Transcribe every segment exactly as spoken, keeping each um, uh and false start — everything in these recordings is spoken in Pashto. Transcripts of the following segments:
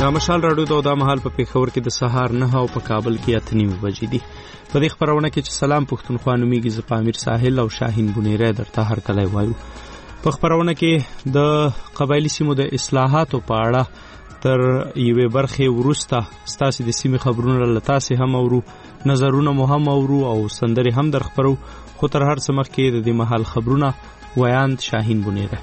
دا مشال راډیو ته دا مهال په پیښور کې د سهار نه او په کابل کې اته نیمې بجې دي. په دې خپرونه کې چې سلام پښتونخوا نومیږي، زه پامیر ساحل او شاهین بونیری درته هر کله وایو. په خپرونه کې د قبایلی سیمو د اصلاحاتو په اړه تر یوې برخې وروسته ستاسې د سیمې خبرونه له تاسې هم اورو، نظرونه مو هم اورو او سندرې هم در خپرو. خو تر هر څه مخکې د دې مهال خبرونه ویاند شاهین بونیری.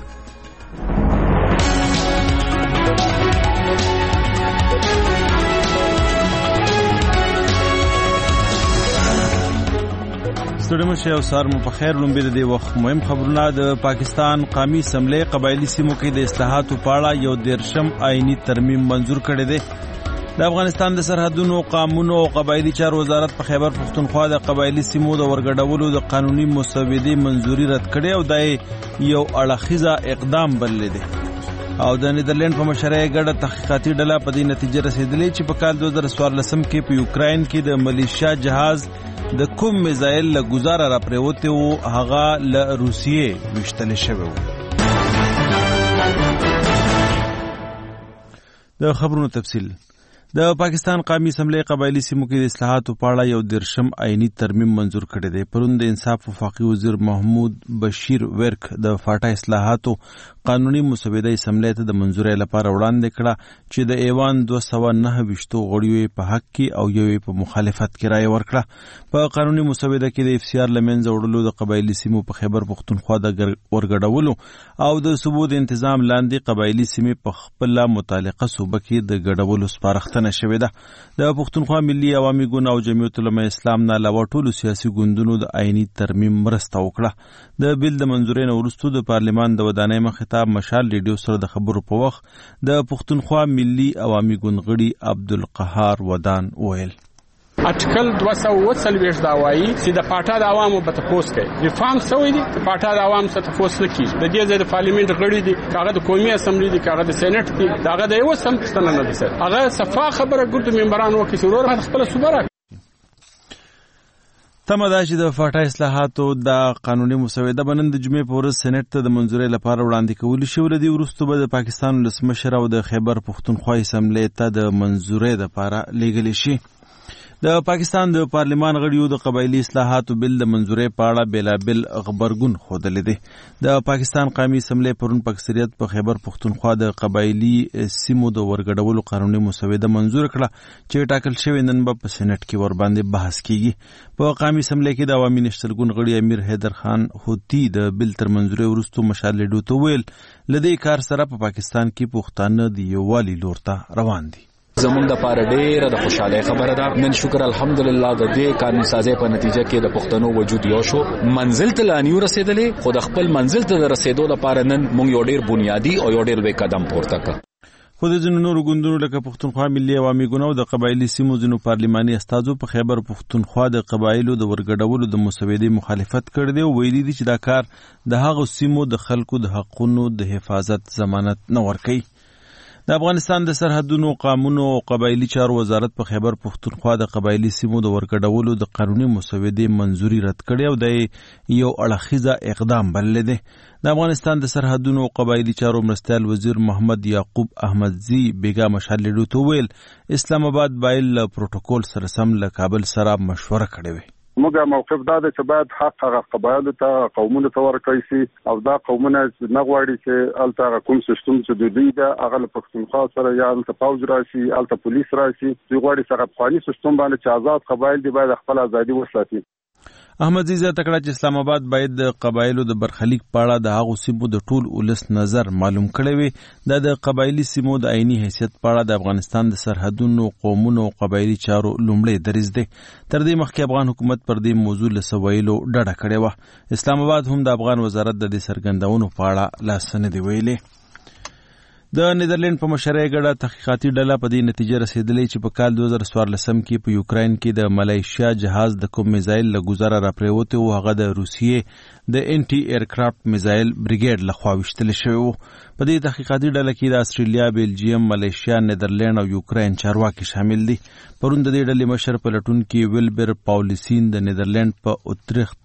ستړي مشه او سار مو په خیر. لومبي د دې وخت مهم خبرونه. د پاکستان قومي اسمبلی قبایلی سیمو کې د اصلاحاتو په اړه یو دیرشم آئینی ترمیم منظور کړی دی. د افغانستان د سرحدونو، قانونو او قبایلی چارو وزارت په خیبر پښتونخوا د قبایلی سیمو د ورګډولو د قانوني مسودې منظوري رد کړې او د یو اړخیزه اقدام بللی دی. او د نیدرلند په مشرۍ ګډه تحقیقاتي ډله په دې نتیجه رسیدلې چې په کال دوه زره څوارلسم کې په یوکراین کې د ملیشیا جهاز د کوم میزایل له ګزاره را پریوتی وو هغه له روسیې ویشتل شوی وو. د خبرونو تفصیل. د پاکستان قومي اسمبلی قبایلی سیمو کې د اصلاحاتو په اړه یو دیرشم آئینی ترمیم منظور کړی دی. پرون د انصاف وفاقي وزیر محمود بشیر ورک د فاټا اصلاحاتو قانوني مسوده اسمبلی ته د منظورۍ لپاره وړاندې کړه چې د ایوان دوه سوه نهه ویشتو غړیو په حق کې او یو په مخالفت کې رایه ورکړه. په قانوني مسوده کې د اف سی آر له منځه وړلو، د قبایلي سیمو په خیبر پښتونخوا د ورګډولو او د صوبو د انتظام لاندې قبایلي سیمې په خپله متعلقه صوبه کې د ګډولو سپارښتنه شوې ده. د پښتونخوا ملي عوامي ګوند او جمعیت علماء اسلام نه علاوه ټولو سیاسي ګوندونو د آئیني ترمیم مرسته وکړه. د بیل د منظورۍ نه وروسته د پارلمان د ودانۍ مخې ته مشال ریډیو سره د خبرو په وخت د پښتونخوا ملي عوامي ګوند غړي عبدالقهار ودان وویل: اټکل دوه سوه اووه څلوېښت دا وایي چې د پاټا د عوامو به تپوس کوي. ریفارم سوی دي، د پاټا د عوامو څخه تپوس نه کېږي. د دې ځای د پارلیمنټ غړي دي، هغه د قومي اسمبلی دي، هغه د سینټ دي، هغه د یوه سم پوښتنه نه دي. هغه صفا خبره ګردو ممبران وکړي چې ورور خپله صوبه راکړي. تمه ده چې د فاټا اصلاحاتو د قانوني مسوده به نن د جمعې په ورځ سینټ ته د منظورۍ لپاره وړاندې کولی شي. له دې وروسته به د پاکستان ولسمشر او د خیبر پښتونخوا اسمبلی ته د منظورۍ لپاره لیږلی شي. د پاکستان د پارلمان غړیو د قبایلی اصلاحاتو بل د منظورۍ په اړه بېلابېل غبرګون ښودلی دی. د پاکستان قومي اسمبلی پرون په اکثریت په خیبر پښتونخوا د قبایلي سیمو د ورګډولو قانوني مسوده منظور کړه چې ټاکل شوې نن به په سینټ کې ورباندې بحث کیږي. په قومي اسمبلی کې د عوامي نشترګون غړي امیر حیدر خان هوتي د بل تر منظورۍ وروسته مشال لیډو ته ویل له دې کار سره په پاکستان کې پښتانه د یووالي لور ته روان دي. زمونږ د پاره ډېره د خوشحالۍ خبره ده. نن شکر الحمدلله د دې قانون سازۍ په نتیجه کې د پښتنو وجود یو شو. منزل ته لا نیو رسېدلې، خو د خپل منزل ته د رسېدو لپاره نن موږ یو ډېر بنیادي او یو ډېر لوی قدم پورته کړ. خو د ځینو نورو ګوندونو لکه پښتونخوا ملي عوامي ګوند او د قبایلي سیمو ځینو پارلماني استازو په خیبر پښتونخوا د قبایلو د ورګډولو د مسودې مخالفت کړی دی او ویلي دي چې دا کار د هغو سیمو د خلکو د حقونو د حفاظت ضمانت نه ورکوي. د افغانستان د سرحدونو، قانونو او قبایلی چارو وزارت په خیبر پښتونخوا د قبایلی سیمو د ورګډولو د قانوني مسودې منظوري رد کړې او د یو اړخیزه اقدام بللی دی. د افغانستان د سرحدونو او قبایلی چارو مرستیال وزیر محمد یعقوب احمدزي بیګا مشال لیډو ته ویل اسلام آباد باید له پروتوکول سره سم له کابل سره مشوره کړې وي. موږ موقف دا دی چې باید حق هغه قبایلو ته، قومونو ته ورکړی سي او دا قومونه نه غواړي چې هلته هغه کوم سیسټم چې د دوی ده هغه له پښتونخوا سره یا هلته پوځ راشي، هلته پولیس راشي. دوی غواړي چې هغه پخواني سیسټم باندې چې آزاد قبایل دي باید خپل ازادي وساتي. احمدزي زیاته کړه چې اسلام آباد باید د قبایلو د برخلیک په اړه د هغو سیمو د ټول ولس نظر معلوم کړی وي. دا د قبایلي سیمو د عیني حیثیت په اړه د افغانستان د سرحدونو، قومونو او قبایلي چارو لومړی دریځ دی. تر دې مخکې افغان حکومت پر دې موضوع له څه ویلو ډډه کړې وه. اسلام آباد هم د افغان وزارت د دې څرګندونو په اړه لاس نه دی ویلي. د نیدرلند په مشرۍ ګډه تحقیقاتي ډله په دې نتیجه رسېدلې چې په کال دوه زره څوارلسم کې په یوکراین کې د ملیشیا جهاز د کوم میزایل له ګزاره را پریوتی و هغه د روسیې د انټي ایرکرافټ میزایل بریګیډ لخوا ویشتل شوی و. په دې تحقیقاتي ډله کې د استرالیا، بیلجیم، ملیشیا، نیدرلند او یوکراین چارواکي شامل دي. پرون د دې ډلې مشر پلټونکي ویلبر پاولیسین د نیدرلند په اوتریخت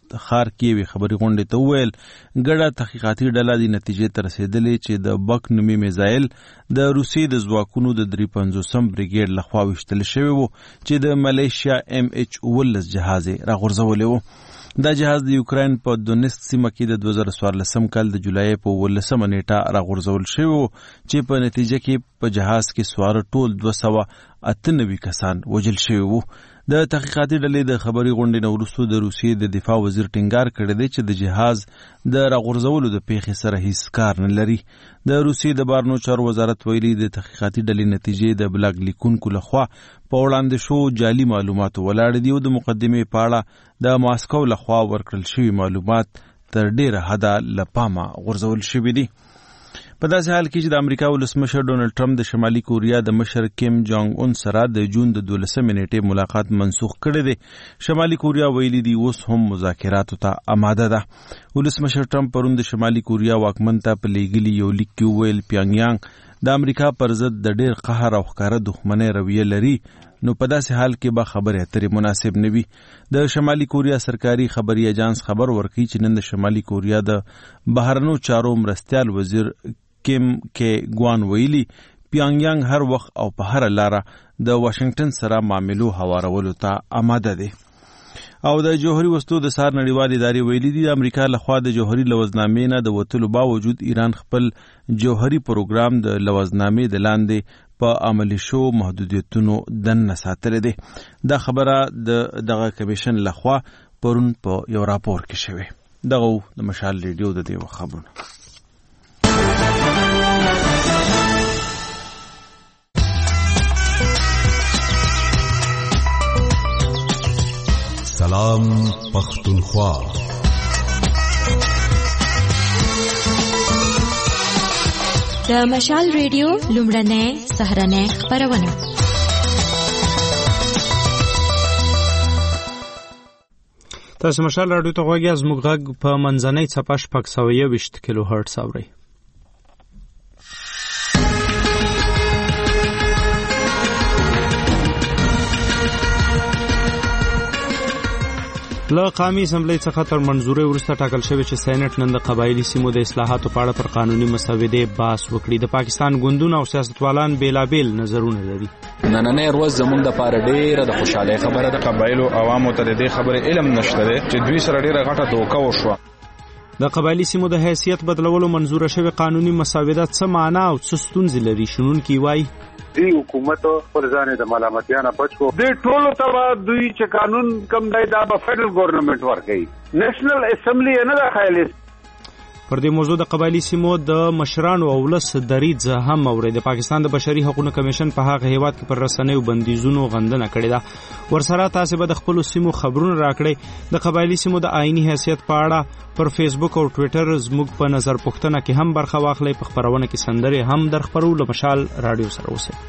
خار کې وی خبري غونډې ته وویل ګډه تحقیقاتي ډله د نتیجې ته رسېدلې چې د بک نومي میزایل د روسیې د ځواکونو د درې پنځوسم بریګیډ لخوا ویشتل شوی و چې د ملیشیا ام ایچ اوولس جهاز یې راغورځولی و. دا جهاز د یوکراین په دونیسک سیمه کې د دوه زره څوارلسم کال د جولای په اوولسمه نیټه راغورځول شوی و چې په نتیجه کې په جهاز کې سواره ټول دوه سوه اته نوي کسان وژل شوي وو. د تحقیقاتي ډلې د خبري غونډې نه وروسته د روسیې د دفاع وزیر ټینګار کړی دی چې د جهاز د راغورځولو د پیښې سره هیڅ کار نه لري. د روسیې د بهرنیو چارو وزارت ویلي د تحقیقاتي ډلې نتیجې د بلاګ لیکونکو لخوا په وړاندې شو جعلي معلوماتو ولاړ دي او د مقدمې په اړه د ماسکو لخوا ورکړل شوي معلومات تر ډیره حده له پامه غورځول شوي دي. په داسې حال کې چې د امریکا ولسمشر ډونالډ ټرمپ د شمالي کوریا د مشر کیم جانګ اون سره د جون د دولسمې نیټې ملاقات منسوخ کړی دی. شمالي کوریا ویلي دی اوس هم مذاکراتو ته آماده ده. ولسمشر ټرمپ پرون د شمالي کوریا واکمن ته په لیږلي یو لیک کې وویل پیانګیانګ د امریکا پر ضد د ډیر قهر او ښکاره دښمنۍ رویه لري، نو په داسې حال کې به خبرې اترې مناسب نه وي. د شمالي کوریا سرکاري خبري اجانس خبر ورکوي چې نن د شمالي کوریا د بهرنیو چارو مرستیال وزیر کیم کې ګوان ویلي پیانګیانګ هر وخت او په هر لاره د واشنگټن سره معاملو هوارولو ته آماده دی. او د جوهري وسلو د سار نړیوال ادارې ویلي دي د امریکا لخوا د جوهري لوزنامې نه د وتلو باوجود ایران خپل جوهري پروګرام د لوزنامې د لاندې په عملي شو محدودیتونو دننه ساتلی دی. دا خبره د دغه کمیشن لخوا پرون په یو راپور کې شوې. دغه د مشال ریډیو د دې خبرونه. سلام پختونخوا. د مشال ریډیو لومړنۍ سهارنۍ خپرونه. تاسو مشال راډیو ته غوږی از موږ غږ په منځنۍ څپه شپږ سوه یوویشت کیلو هرټز اورئ. له قومي اسمبلی څخه تر منظوري وروسته ټاکل شوی چې سېنات نن د قبایلی سیمو د اصلاحاتو په اړه پر قانوني مسودې بحث وکړي. د پاکستان ګوندونه او سیاستوالان بیلابیل نظرونه لري. نننۍ ورځ زموږ د پاره ډېره د خوشحالۍ خبره ده. قبایلو عوامو ته د دې خبرې علم نشته دی چې دوی سره ډېره غټه دوکه وشوه. د قبایلی سیمو د حیثیت بدلولو منظوره شوی قانوني مسودات څه معنا او څه ستونزې لري؟ شنونکي وایي دی حکومت پر ځان د ملامتیا نه بچ کو. د ټولو تبا دوی چې قانون کم دی دا به فدرل ګورنمنت ورکړي، نېشنل اسمبلی نه دا خایلی. پر دې موضوع د قبایلی سیمو د مشرانو او ولس دریځ هم اوري. د پاکستان د بشري حقوقو کمیشن په هغه هیواد کې پر رسنیو بندیزونو غندنه کړې ده. ورسره تاسو به د خپل سیمو خبرونه راکړئ. د قبایلی سیمو د آئینی حیثیت په اړه پر فیسبوک او ټوئیټر زموږ په نظر پوښتنه کې هم برخه واخلئ. په خبرونه کې سندرې هم در خپرو. له مشال رادیو سره اوسئ.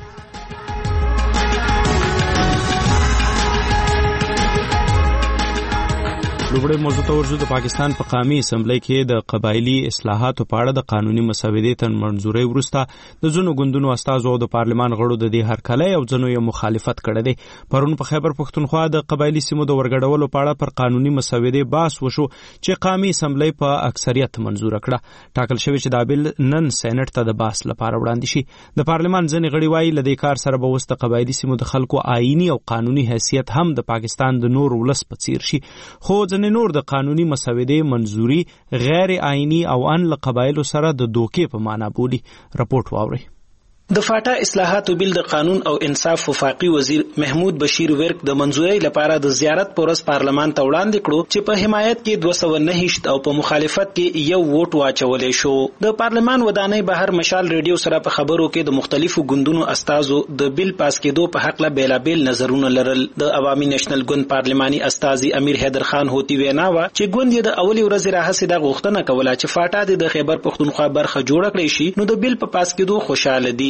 لومړی موضوع ته ورځو. د پاکستان په قومي اسمبلی کې د قبایلی اصلاحاتو په اړه د قانوني مسودې تر منظورۍ وروسته د ځینو ګوندونو استازو او د پارلمان غړو د دې هرکلی او ځینو یې مخالفت کړی دی. پرون په خیبر پښتونخوا د قبایلی سیمو د ورګډولو په اړه پر قانوني مسودې بحث وشو چې قومي اسمبلی په اکثریت منظوره کړه. ټاکل شوی چې دا بل نن سېنات ته د بحث لپاره وړاندې شي. د پارلمان ځینې غړي وایي له دې کار سره به اوس د قبایلی سیمو د خلکو آئینی او قانوني حیثیت هم د پاکستان د نور ولس په څیر شي. خو نور د قانوني مسودې منظوري غیر آئینی او ان له قبایلو سره د دوکې په معنا بولي. رپورټ واورئ. د فاټا اصلاحاتو بیل د قانون او انصاف وفاقي وزیر محمود بشیر ورک د منظوري لپاره د زیارت پورس پارلمان ته وړاندې کړو چې په حمایت کې دوه سوه نهه او په مخالفت کې یو ووټ واچولې شو. د پارلمان ودانۍ بهر مشال ریډیو سره په خبرو کې د مختلفو ګوندونو استازو د بیل پاس کېدو په حق له بیلابیل نظرونه لرل. د عوامي نېشنل ګوند پارلماني استازي امیر حیدر خان هوتی وینا وا چې ګوند یې د اولي ورځې راهیسې د غوښتنه کوله چې فاټا د خیبر پښتونخوا برخه جوړه کړي شي، نو د بیل په پاس کېدو خوشاله دي.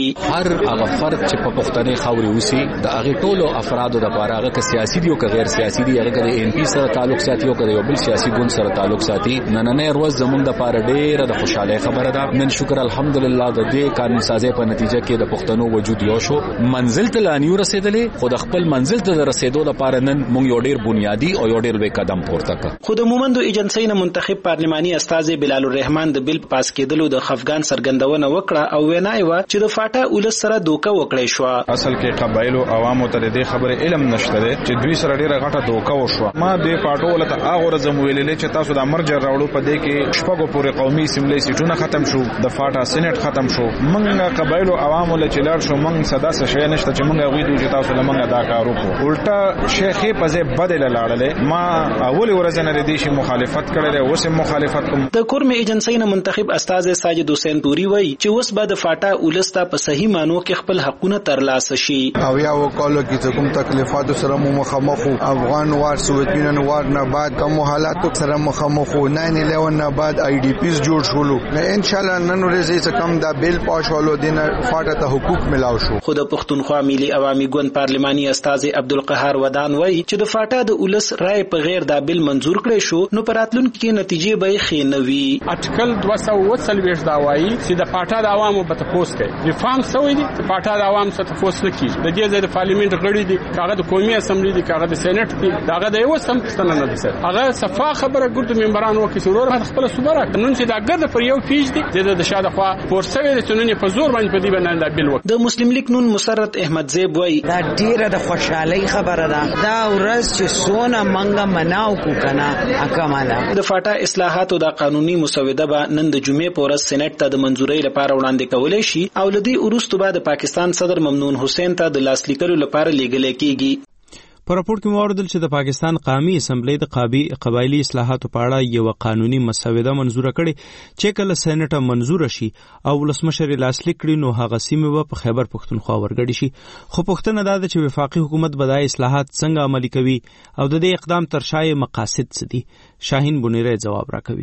هر هغه فرد چې په پښتنې خاورې اوسي د هغه ټولو افرادو د لپاره هغه سیاسي دی او غیر سیاسي دی هغه د ان پی سره تعلق ساتي او د یو بل سیاسي ګوند سره تعلق ساتي نننې ورځ زموږ د لپاره ډېره د خوشاله خبره ده. نن شکر الحمدلله د دې قانون سازي په نتیجه کې د پښتنو وجود یو شو منزل ته لانیو رسیدلې خو د خپل منزل ته رسیدو لپاره نن موږ یو ډېر بنیادی او یو ډېر لوی قدم پورته کړ. خو د مومندو ایجنسی نه منتخب پارلماني استاد بلال الرحمن د بل پاس کېدلو د خفګان سرګندونه وکړه او وینا یې و چې د فاټا ولس سره دوکه وکړې شو. اصل کې قبایلو عوامو ته د خبره علم نشته چې دوی سره ډیره غټه دوکه وشو. ما د پاټو ولته هغه ورځ مو ویلې چې تاسو د مرجر راوړو په دې کې شپږو پورې قومي اسمبلی سیټونه ختم شو د فاټا سېنات ختم شو. موږ قبایلو عوامو له چلار شو موږ صدا څه شي نشته چې موږ غوي دوی تاسو لمنګه دا کار وکړو. الټا شیخې په ځای بدل لاړلې. ما اول ورځ نه ردی شي مخالفت کړل او سم مخالفت کوم. د کورم ایجنسی نه منتخب استاد ساجد حسین پوری وایي چې اوس به د فاټا ولستا په صحیح مانو کې خپل حقونه ترلاسه شي. او یا وکولو کې کوم تکلیفات سره مو مخامخ افغان وار سوویت یونین وار نه بعد کوم حالاتو سره مخامخ نه الیون نه بعد آی ډی پیز جوړ شولو. ان شاء الله نن ورځې څخه کم دا بیل پاشولو دینه فاټه ته حقوق ملاو شو. خو د پښتونخوا ملي عوامي ګوند پارلماني استاد عبدالقهار ودان وایي چې د فاټا د ولس رائے په غیر دا بیل منزور کړي شو نو پراتلونکو کې نتیجې به ښې نه وي. اټکل دوه سوه اوه څلوېښت دا وایي چې د فاټا د عوامو به تپوس کوي. ریفارم سوی دي د فاټا د عوامو څخه تپوس نه کیږي. د دې ځای د پارلیمنت غړي دي هغه د قومي اسمبلی دي هغه د سېنات دي هغه د یو سم پښتنه نه دي. هغه صفه خبره ګرد ممبران وکړي ضرور خپل صبره نن چې دا ګرد پر یو پیج دي د شاده خوا فورسوي د چنونی په زور باندې په دې باندې د بل وکړي. د مسلم لیگ نون مسرت احمد زیب وایي دا ډیره د خوشحالي خبره ده. دا ورځ چې سونه منګه مناو کو کنه اکماله د فاټا اصلاحاتو د قانوني مسوده به نن د جمعې په ورځ سېنات ته د منځورۍ لپاره وړاندې کولای شي او لدی وروسته به د پاکستان صدر ممنون حسین ته د لاسلیکلو لپاره لیږل کیږي. په راپور کې موردل چې د پاکستان قومي اسمبلی د قبایلی اصلاحاتو په اړه یو قانوني مسوده منزوره کړي چې کله سېنات منزور شي او ولسمشر لاسلیک کړي نو هغه سیمه به په خیبر پښتونخوا ورګړي شي. خو پښتنه دا ده چې وفاقي حکومت به د اصلاحات څنګه عملي کوي او د دې اقدام تر شا مقاصد څه دي. شاهین بنیره جواب راکوي.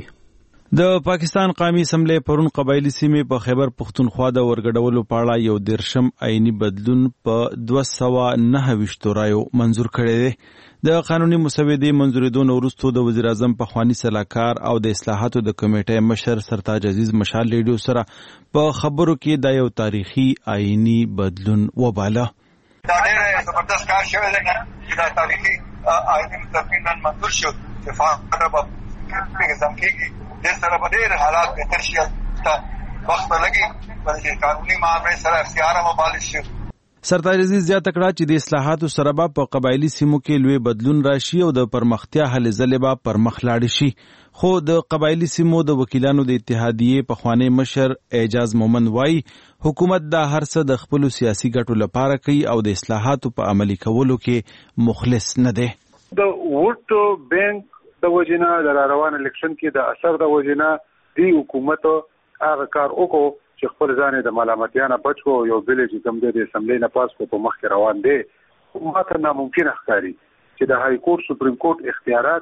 د پاکستان قومي اسمبلی پرون قبایلی سیمې په خیبر پښتونخوا د ورګډولو په اړه یو دیرشم آئینی بدلون په دوه سوه نهه ویشت رایو منزور کړی دی. د قانوني مسودې منزورېدو نه وروسته د وزیر اعظم پخواني سلاکار او د اصلاحاتو د کمیټې مشر سرتاج عزیز مشال ریډیو سره په خبرو کې دا یو تاریخي آئینی بدلون وباله. دا ډېر زبردست کار شوی دی چې دا تاریخي آئینی بدلون نن منظور شو چې فاټا به پیژندل کېږي. د سره په ډېر حالات بهتر شي ته وخت لګي بلکې قانوني معاملې سره اختیار مبالغ شي. سرتاج عزیز زیاته کړه چې د اصلاحاتو سره به په قبایلی سیمو کې لوی بدلون راشي او د پرمختیا هلې ځلې به پر مخ لاړ شي. خو د قبایلی سیمو د وکیلانو د اتحادیې پخوانی مشر اعجاز مومند وایي حکومت دا هر څه د خپل سیاسي ګټو لپاره کوي او د اصلاحاتو په عملي کولو کې مخلص نه دی. د ووټ بانک د وجنه د روان الیکشن کې د اثر د وجنه دی حکومت هغه کار وکړو چې خپل ځان د ملامتیانه بچو یو بل چې کوم د اسمبلی نه پاس کو په مخ کې روان دي. ماته ناممکن ښکاري چې د های کورټ سپریم کورټ اختیارات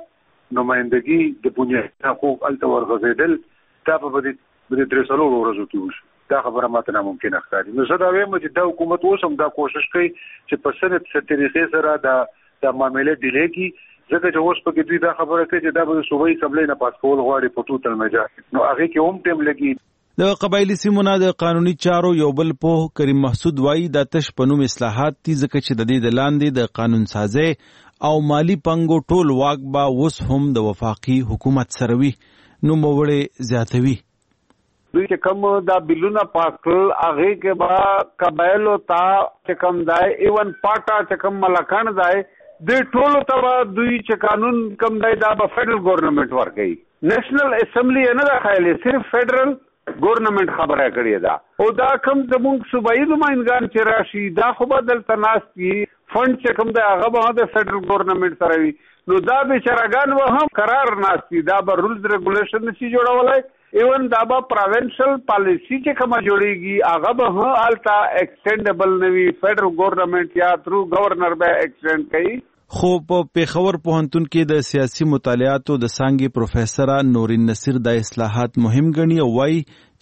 نمائندګي د بنیادي حقوق الته ورغځیدل دا په دې د درسلو ورځو کې وشو. دا خبره ماته ناممکن ښکاري. نو زه دا وایم چې د حکومت اوسم دا کوشش کوي چې په سنت ستریخي سره د د معاملې ډیلی کی ځکه چې اوس په کې دوی دا خبره کوي چې دا به صوبایي اسمبلی نه پاس کول غواړي په ټوټل مجال نو هغه کې هم ټیم لګي. د قبایلی سیمو نه د قانوني چارو یو بل په کریم محسود وایي د تش پنوم اصلاحات دي ځکه چې د دې د لاندې د قانون سازي او مالی پنګو ټول واک با وس هم د وفاقي حکومت سره وي. نو موړې زیاتوي دوی چې کوم دا بلونه پاس کړل هغه کې با قبایلو تا چې کوم دای ایون پاټا چې کوم ملکان دای د ټولو ته دوی چې قانون کوم دی دا به فیډرل ګورنمنت ورکوي. نېشنل اسمبلی نه دا خایلی صرف فیډرل ګورنمنت خبره کړې ده او دا کوم زموږ صوبایي نمائندګان چې راشي دا خو به دلته ناست وي فنډ چې کوم دی هغه به د فیډرل ګورنمنت سره وي. نو دا بیچارهګان به هم قرار ناست وي. دا به رولز ریګولیشن نشي جوړولی. ایون دا به پروینشل پالیسی چې کومه جوړیږي هغه به هم هلته ایکسټینډیبل نه وي. فیډرل ګورنمنت یا تھرو گورنر به ایکسټینډ کوي. خو په پیښور پوهنتون کې د سیاسي مطالعاتو د څانګې پروفیسره نورین نصیر د اصلاحات مهم ګڼي او وایي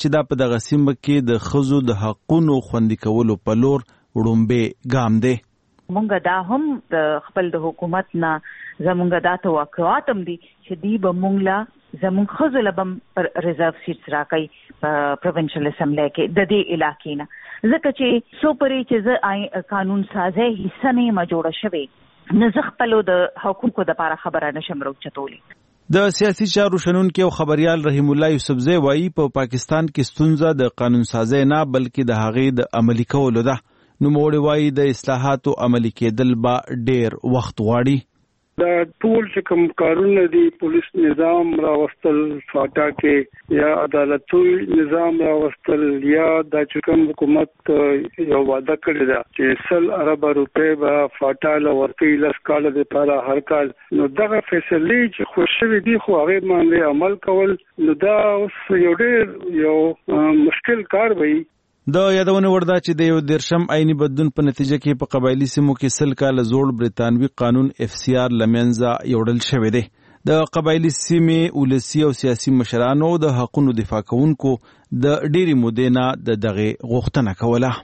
چې دا په دغه سیمه کې د ښځو د حقونو خوندي کولو په لور وړومبی ګام دی. مونږ دا هم د خپل د حکومت نه زمونږ دا توقعات هم دي چې دی به مونږ لا زمونږ ښځو له به ریزرو سیټس راکوي په پروینشل اسمبلی کې د دې علاقې نه، ځکه چې څو پرې چې زه قانون سازۍ حصه نه یم جوړه شوې نه زه خپلو د حقوقو دپاره خبره نشم راوچتولی. د سیاسي چارو شنونکي او خبريال رحیم الله یوسفزی وایي په پاکستان کې ستونزه د قانون سازۍ نه بلکې د هغې د عملي کولو ده. نوموړی وایي د اصلاحاتو عملي کېدل به ډېر وخت غواړي. دا ټول چې کوم کارونه دي پولیس نظام راوستل فاټا کې یا عدالتي نظام راوستل یا د چکم حکومت یو وعده کړی دا چې سل ارب روپے به فاټا لورتي لس کال د لپاره هر کال، نو دغه فیصله چې خوشوي دي خو هغه باندې عمل کول نو دا اوس یو ډېر یو مشکل کار وي. د یادونه ورده چې د یو دیرشم عیني بدلون په نتیجه کې په قبایلي سیمو کې سل کاله زوړ برتانوي قانون اف سی آر لمنځه یوړل شوی دی. د قبایلي سیمې ولسی او سیاسي مشرانو د حقونو دفاع کوونکو د ډېری مودې نه د دغه غوښتنه کوله.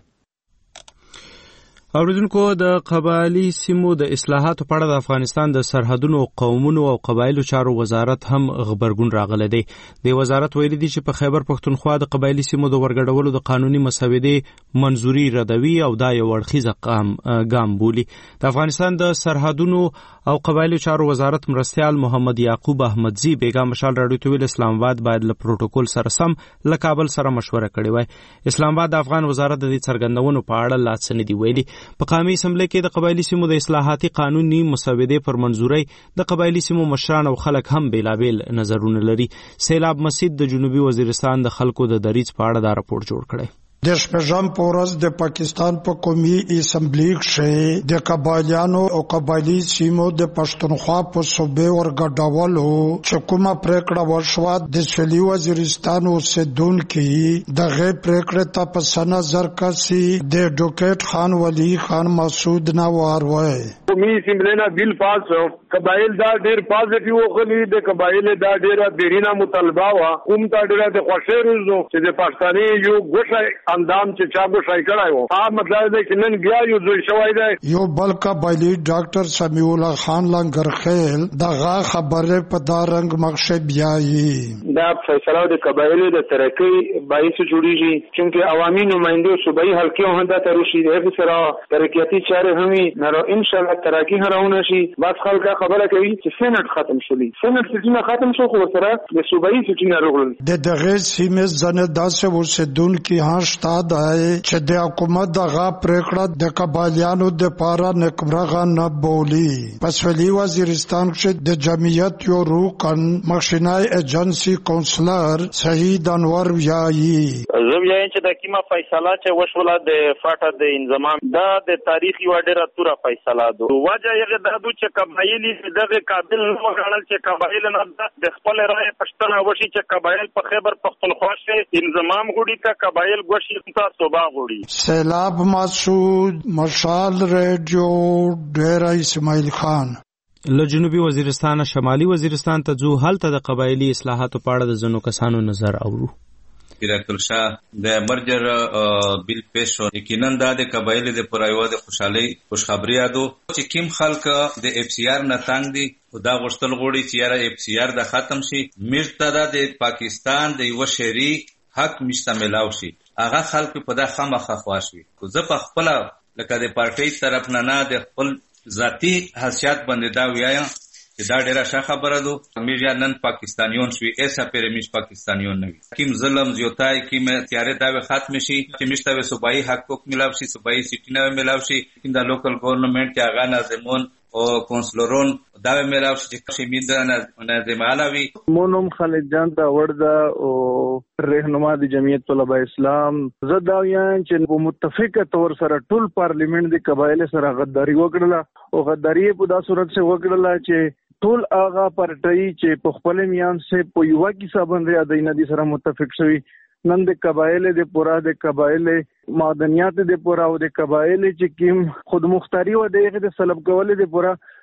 اوریدونکو د قبایلی سیمو د اصلاحاتو په اړه د افغانستان د سرحدونو قومونو او قبایلو چارو وزارت هم خبرګون راغلی دی. د وزارت ویلي دی چې په خیبر پښتونخوا د قبایلی سیمو د ورګډولو د قانوني مسودې منزوري ردوي او دا یو اړخیزه ګام بولي. د افغانستان د سرحدونو او قبایلو چارو وزارت مرستیال محمد یعقوب احمدزی بیګا مشال راډیو ته ویل اسلام آباد باید له پروتوکول سره سم له کابل سره مشوره کړې وای. اسلام آباد د افغان وزارت د دې څرګندونو په اړه لا څه نه دی ویلي. په قومي اسمبلی کې د قبایلی سیمو د اصلاحاتي قانوني مسودې پر منزوري د قبایلی سیمو مشران او خلک هم بیلابیل نظرونه لري. سیلاب مسید د جنوبي وزیرستان د خلکو د دریځ په اړه دا راپور جوړ کړی. د شپږم پورز د پاکستان په قومي اسمبلی کې د قبایلیانو او قبایلی سیمو د پښتونخوا په صوبې ورګډولو چې کومه پریکړه وشوه د سویلي وزیرستان اوسیدونکو دغه پریکړه ته په نظر کسي د ډوکټ خان ولی خان مسعود نوار وای. قومي اسمبلی نه بیل پاس قبایل دا ډیر پازیټیو غلي د قبایل دا ډیره بیرینه مطالبه وا کوم تا ډیره د خوشی روزو چې د پښتاني یو ګوښه اندام چې چا ګوښه کړای وو هغه مطلب دی چې نن بیا یو ځای شوی دی. یو بل قبایلی ډاکټر سمیع الله خان لنګرخیل دغه خبره په دا رنګ مخشه بیایي دا فیصله د قبایل د ترقی باعث جوړیږي چې عوامي نمائندو صوبایي حلقې هم دا ترشي د سره ترقیاتی چارې هم نو ان شاء الله ترقی هراونه شي. بس خلک خبره کوي چې سېنات ختم شولي سېنات سټینه ختم شو خو سره د صوبایي سټینه راغلل د دغه سیمه زنه داسې ورسېدونکو هاش استاد ہے چې د حکومت دغه پریکړه د قبایلیانو د پاره نکمرغه نه بولی. په سویلي وزیرستان کې د جمعیت یو روکن مخشنای ایجنسی کونسلر سعید انور ویایي زه وایم چې د کیمه فیصله چې وشوله د فاټا د انضمام دا د تاریخ یو ډېره توره فیصله ده. وجه یې دا د چې قبایلی دغه قابل نه وګڼل چې قبایل نه د خپل رائے پښتنه وشي چې قبایل په خیبر پښتونخوا کې انضمام غوړي کا قبایل ګوشي صوبا غوړي. سیلاب مسعود مشال ریډیو ډیرا اسماعیل خان. له جنوبي وزیرستان شمالي وزیرستان ته ځو هلته د قبایلی اصلاحاتو په اړه د ځینو کسانو نظر اورو. ډاکټر شاه د مرجر بیل پیش شو یقینا د قبایل د پرایو د خوشحالي خوشخبری یادو چې کیم خلک د اف سی آر نه تنگ دي او دا غوښتل غوړي چې یاره اف سی آر د ختم شي مرتدا د پاکستان د یو شهري حق مشتملاو شي هغه خلک په دا خامخه خواشوي. خو زه په خپل لکه د پارټي طرف نه نه د خپل ذاتی حیثیت باندې دا ویایم چې دا ډیره ښه خبره ده. میډیا نن پاکستانیون شوي ایسا پیرمیش پاکستانیون نه وي کیم ظلم زیاتای کیم تیارې دا ختم شي چې مشته صوبایي حقوق ملاو شي صوبایي سټینه ملاو شي کیم دا لوکل ګورنمنت چې هغه نظمون او کونسلرون دا ملاو شي چې میند نظم علاوي. مونم خالد جان دا وردا او رهنما د جمعیت طلبه اسلام زدا یان چې په متفقه تور سره ټول پارلیمنت د قبایل سره غداری وکړه او غداری په دا صورت سره وکړه چې ټول هغه پارټي چې په خپل میان سه په یو کې سبندري ادینه دي سره متفق شوي. نن د قبایل د پورا د قبایل معدنیات د پورا او د قبایل چې کیم خود مختاری و دغه د سلب کول د پورا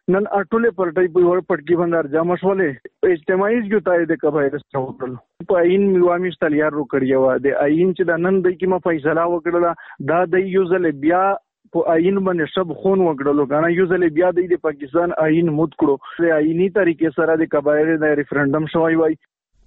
نن اټولې پرټي په ور پټکی بندر جامه شولې اجتماعي جوتای د قبایل سره وکړل په عین میوامیش تلیار رو کړیو د عین چې د نن د کیمه فیصله وکړه دا د یوزل بیا په عین باندې شب خون وکړلو کنه یوزل بیا د پاکستان عین مد کړو د عیني طریقې سره د قبایل د ریفرندم شوی وای.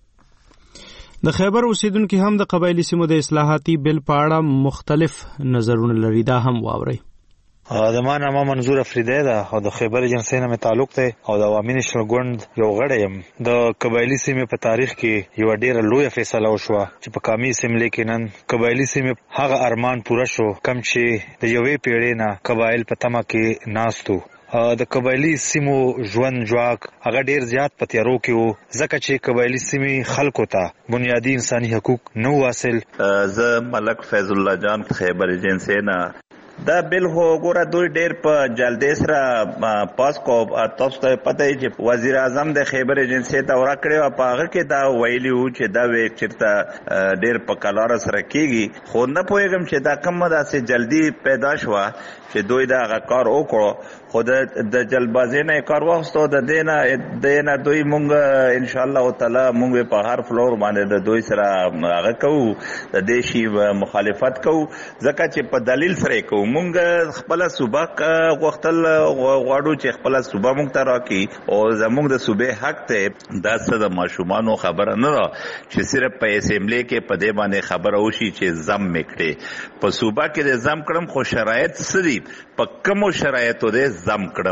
د خیبر اوسیدونکو هم د قبایلی سیمو د اصلاحاتي بل په اړه مختلف نظرونه لري. دا هم واوري. د ما نامه منظور افریدی ده او د خیبر ایجنسی نه مې تعلق دی او د عوامي نېشنل ګوند یو غړی یم. د قبایلي سیمې په تاریخ کې یوه ډېره لویه فیصله وشوه چې په قامي اسمبلې کې نن قبایلي سیمې هغه ارمان پوره شو کم چې د یوې پیړۍ نه قبایل په تمه کې ناست وو. د قبایلي سیمو ژوند جواک هغه ډیر زیات په تیارو کې وو ځکه چې قبایلي سیمې خلکو ته بنیادی انساني حقوق نه حاصل. زه ملک فیض الله جان خیبر ایجنسی نه دا بل هو ګوره دوی ډیر په جلدی سره پاس کو. تاسو ته پته ای چې وزیر اعظم د خیبر ایجنسی ته ورکړی او په هغه کې دا ویلی وو چې دا وی چیرته ډیر په کلار سره کیږي خو نه پوهیږم چې دا کومه داسې جلدی پیدا شوه چې دوی دا هغه کار وکړو خو د جلبازۍ نه کار واخیستو د دې نه د نه دوی مونږ ان شاء الله تعالی مونږ په هر فلور باندې د دوی سره هغه کوو د دې شی مخالفت کوو ځکه چې په دلیل سره کوو مونږ خپل صوبه غوښتل غواړو چې خپل صوبه مونږ ته راکړي او زمونږ د صوبې حق ته دا څه د ماشومانو خبره نه ده چې صرف په اسمبلی کې په دې باندې خبره وشي چې زم میکړي په صوبه کې د زم کړم خو شرایط سړي په کومو شرایطو دې زم کړم.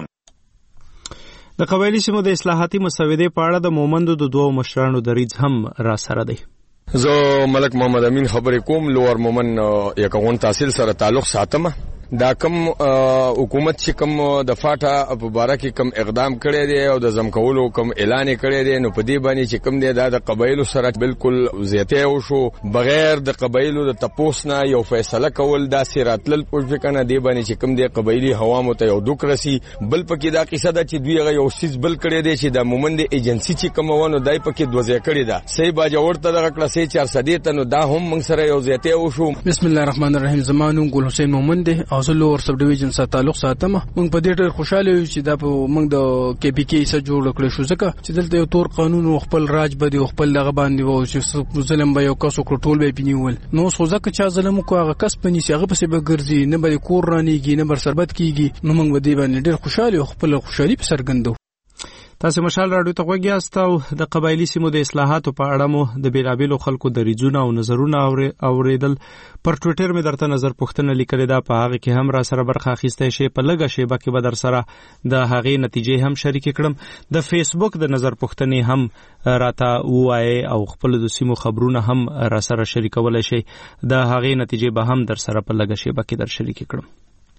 د قبایلی سیمو د اصلاحاتي مسودې په اړه د مومندو د دوو مشرانو دریځ هم را سره دی. زه ملک محمد امین خبرې کوم لوړ مومن یکغون تحصیل سره تعلق ساتم. دا کم حکومت چې کم د فاټا په باره کې کم اقدام کړی دی او د زم کولو کم اعلان کړی دی نو په دې باندې چې کم دی دا د قبایلو سره بالکل زیاتی وشو بغیر د قبایلو د تپوس نه یو فیصله کول دا سیراتل پوښ کنه دی باندې چې کم دی قبایلی هوامو ته یو دوک رسی بل پکې دا قصه ده چې دوی هغه یو سیس بل کړی دی چې د مومند ایجنسی چې کوم ونه دای پکې دوزې کړی ده سې باجوړ ته دغه کړه سې چار سدې ته نو دا هم موږ سره یو زیاتی وشو. بسم الله الرحمن الرحیم. زمانو ګل حسین مومند او زلور سب ډیویژن سره تعلق ساتم. موږ په دې ډېر خوشاله یو چې دا په موږ د کې پی کې سره جوړ کړل شو ځکه چې دلته یو تور قانون او خپل راج بده او خپل دغه باندې وو چې ظلم به یو کس وکړول به پینیول نو څو ځکه چې ظلم کو هغه کس پني سي هغه پسې به ګرځي نه به کور رانیږي نه بر سربت کیږي نو موږ دې باندې ډېر خوشاله او خپل خوشالي په سرګندو. تاسو مشال راډیو ته غوږی یاست او د قبایلی سیمو د اصلاحاتو په اړه مو د بیلابیلو خلکو د ریجونه او نظرونه اوریدل. پر ټویټر مې درته نظر پوښتنه لیکلې ده په هغه کې هم را سره برخه اخیسته شي په لګه شیبه کې به در سره د هغې نتیجې هم شریک کړم. د فیسبوک د نظر پوښتنې هم راته ووایي او خپل د سیمو خبرونه هم را سره شریکولی شي د هغې نتیجې به هم در سره په لګه شیبه کې در شریک کړم.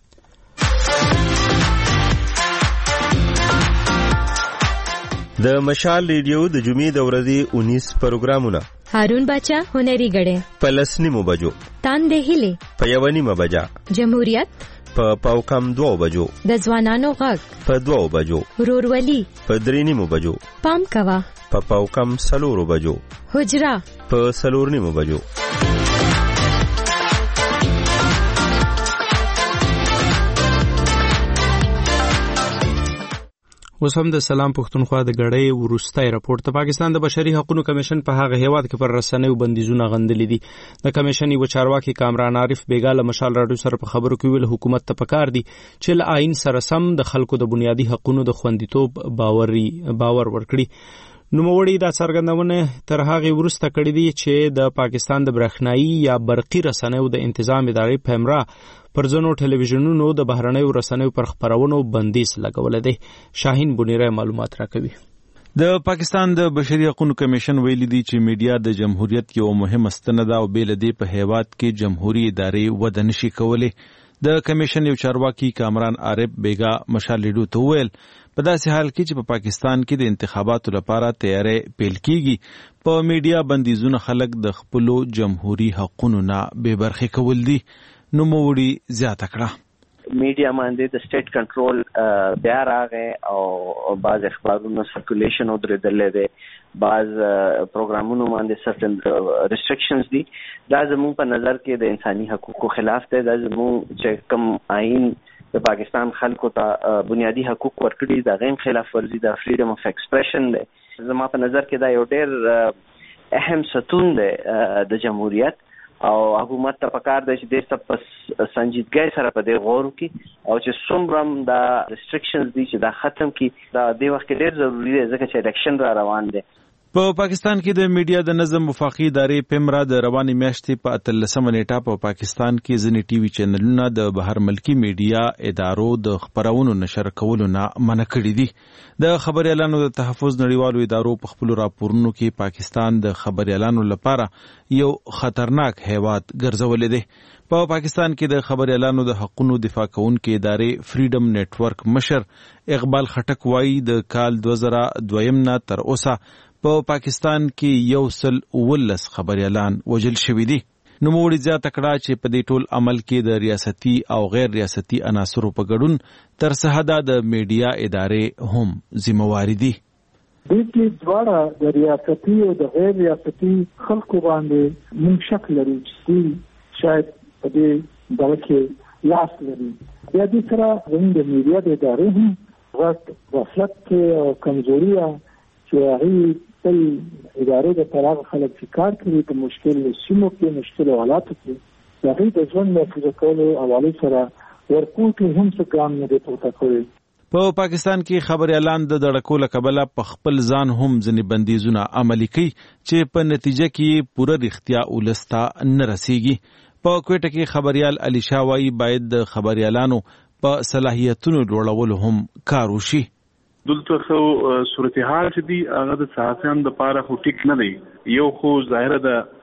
د مشال ریډیو د جمعې د ورځې انیس پروګرامونه هارون باچا هنري غړې په لس نیمو بجو تاندې هلي په یو نیمه بجا جمهوریت په پاو کم دوه بجو د ځوانانو غږ په دوه بجو ورورولي په درې نیمو بجو پام کوا په پاو کم سلورو بجو حجرا په سلور نیمو بجو. اوس هم د سلام پښتونخوا د غړې وروستۍ راپور ته پاکستان د بشري حقوقو کمیشن په هغه هیواد کې پر رسنیو بندیزونه غندلي دي. د کمیشن یو چارواکي کامران عارف بیګاله مشال راډیو سره په خبرو کې ویل حکومت ته پکار دي چې ل آئین سره سم د خلکو د بنیادی حقوقو د خوندیتوب باوري باور ورکړي. نوموړي دا څرګندونه تر هغه وروسته کړې دي چې د پاکستان د برېښنایي یا برقي رسنیو د تنظیم ادارې پمرا پر ځنو ټلویزیونونو د بهرنیو رسنیو پر خبرونو بندیز لګولې دي. شاهین بنیره معلومات راکوي. د پاکستان د بشري حقوقو کمیشن ویلي دی چې میډیا د جمهوریت یو مهمه ستنه ده او بیل دی په هیواد کې جمهوریت ادارې ود نشي کولای. د کمیشن یو چارواکي کامران عارف بیګا مشال ریډیو ته ویل په داسې حال کې چې په پاکستان کې د انتخاباتو لپاره تیاری پیل کیږي په میډیا بندیزونه خلک د خپل جمهوریت حقوقو نه بے برخې کول دي. نو موړي زیاته کړه میډیا باندې د سټیټ کنټرول بیا راغی او بعض اخبارونو سرکولیشن او درېدلې ده بعض پروګرامونو باندې سرټن ریستریکشنز دي دا زموږ په نظر کې د انساني حقوقو خلاف ده. دا زموږ چې کوم آئین د پاکستان خلکو ته بنیادی حقوق ورکړي د غیم خلاف ورزي د فریډم اف ایکسپریشن دی. زما په نظر کې دا یو ډېر اهم ستون دی د جمهوریت او حکومت ته پکار دی چې د سب سنجیدګۍ سره په دې غور وکړي او چې څومره دا ریستریکشنز دي چې دا ختم کړي. دا د وخت کې ډېر ضروري دی ځکه چې الیکشن را روان دی. په پاکستان کې د میډیا د نظم وفاقي ادارې پیمرا د روانې میاشتې په اتلسمه نیټه په پاکستان کې ځینې ټي وي چینلونه د بهر ملکی میډیا ادارو د خبرونو نشر کولو نه منع کړي دي. د خبريالانو د تحفظ نړیوالو ادارو په خپل راپورونو کې پاکستان د خبريالانو لپاره یو خطرناک هیواد ګرځولې دی. په پا پاکستان کې د خبريالانو د حقوقو دفاع کوونکې ادارې فریډم نتورک مشر اقبال خټک وایي د کال دوه زره دویم نه تر اوسه په پا پاکستان کې یو سل ولس خبريالان وژل شوي دي. نوموړي زیاته کړه چې په دې ټول عمل کې د ریاستي او غیر ریاستي عناصرو په ګډون تر څه حده د میډیا ادارې هم ذمہوار دي. دې کې دواړه د ریاستي او د غیر ریاستي خلکو باندې موږ شک لرو چې شاید په دې ډول کې لاس لري. بیا دې سره زموږ د میډیا د ادارې هم غلط غفلت کې او کمزوري چې هغه تل ادارې د طرف خلک چې کار کوي په مشکل سیمو کې مشکل حالاتو کې هغه د ژوند محفوظ کولو حواله سره ورکوټ هم څه ګام نه دی پورته کوي. په پاکستان کې خبريالان د دړکو له کبله په خپل ځان هم ځنې بندیزونه عملي کوي چې په نتیجه کې پوره رښتیا ولستا نه رسیږي. په کوټه کې خبريال علي شاه وايي باید د خبريالانو په صلاحیتونو لوړولو هم کار وشي. دلته خو صورتحال چې دی هغه د صحافیانو لپاره خو ټیک نه دی. یو خو ظاهره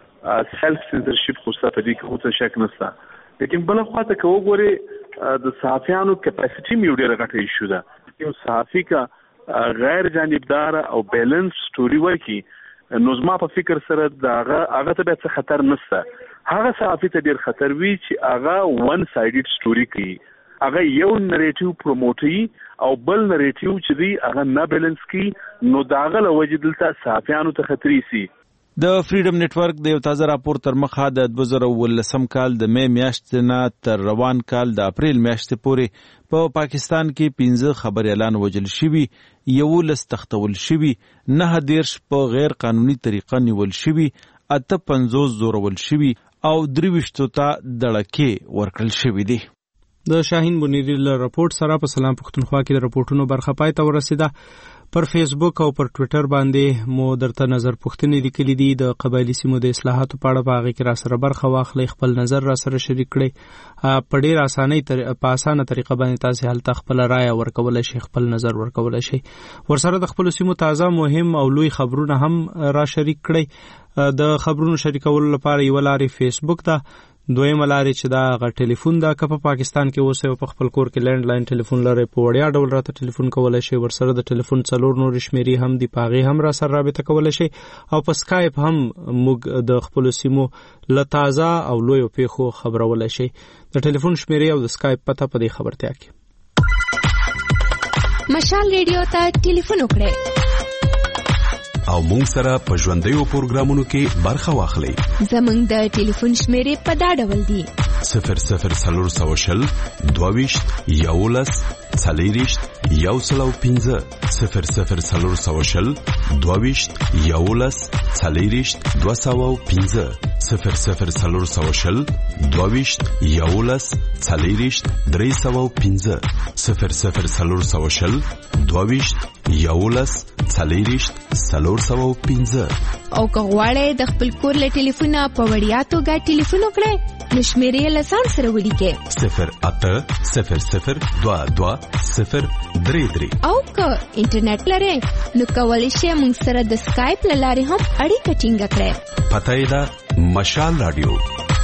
د سیلف سنسرشپ خو څه په دې کې خو شک نشته، لیکن بل خو ته کوو ګوري د صحافیانو کیپاسټي مې ډېره غټه ایشو ده. یو صحافي کا غیر جانبدار او بیلنس سټوري ورکي نو زما په فکر سره داغه هغه ته به خطر نشته. هغه صحافي ته ډېر خطر وی چې هغه ون سایډډ سټوري کوي، هغه یو نریټیو پروموټي او بل نریټیو چې دی هغه نه بیلنس کی نو داغه لوجه دلته صحافیانو ته خطرې سي. د فریډم نتورک د یو تازه راپور تر مخه د دوه زره ولسم کال د می میاشتې نه تر روان کال د اپریل میاشتې پورې په پا پاکستان کې پنځه خبريالان وژل شوي، یولس تختول شوي، نه دیرش په غیر قانوني طریقه نیول شوي، اته پنځوس زورول شوي او درویشتو ته دړکې ورکړل شوي دي. د شاهین بنيري له راپورټ سره په سلام پښتونخوا کې د راپورټونو برخه پای ته ورسیده. پر فیسبوک او پر ټوئیټر باندې مو درته نظر پوښتنې لیکلې دي د قبایلی سیمو د اصلاحاتو په اړه. په هغه کې را سره برخه واخلئ، خپل نظر را سره شریک کړئ. په ډېر اسانۍ تر په اسانه طریقه باندې تاسو هلته خپل رائے ورکولای شئ، خپل نظر ورکولای شئ. ورسره د خپل سیمو تازه مهم او لوی خبرونه هم را شریک کړئ. د خبرونو شریکولو لپاره یو لارې فیسبوک ده، دویم لارې چې دا غ ټلیفون دا که په پاکستان کې اوسئ او په خپل کور کې لینډ لاین ټلیفون لرئ په وړیا ډول راته ټلیفون کولی شئ. ورسره د ټلیفون څلور نورې شمیرې هم دي، په هغې هم را سره رابطه کولی شئ. او په سکایپ هم موږ د خپلو سیمو له تازه او لویو پیښو خبرولی شئ. د ټلیفون شمیرې او د سکایپ پته په دې خبرتیا کې. مشال ریډیو ته ټلیفون وکړئ او مونږ سره په ژوندیو پروګرامونو کې برخه واخلئ. زمونږ د ټلیفون شمیرې په دا ډول دي: صفر صفر څلور سوه شل دوه ویشت یولس څلېرویشت یو سل او پنځه صفر صفر څلور سوه شل دوه ویشت یولس څلېرویشت دوه سوه او پنځه صفر صفر څلور سوه شل دوه ویشت یولس څلېرویشت درې سوه او پنځه صفر صفر څلور سوه شل دوه ویشت یولس څلېرویشت څلور سوه او پنځه. او که غواړئ د خپل کور له ټلیفونه په وړیا توګه ټلیفون وکړئ نو شمیرې له ځان سره ولیکئ: صفر اته صفر صفر دوه دوه صفر درې درې. او که انټرنیټ لرئ نو کولی شئ موږ سره د سکایپ له لارې هم اړیکه ټینګه کړئ. پته یې ده مشال راډیو.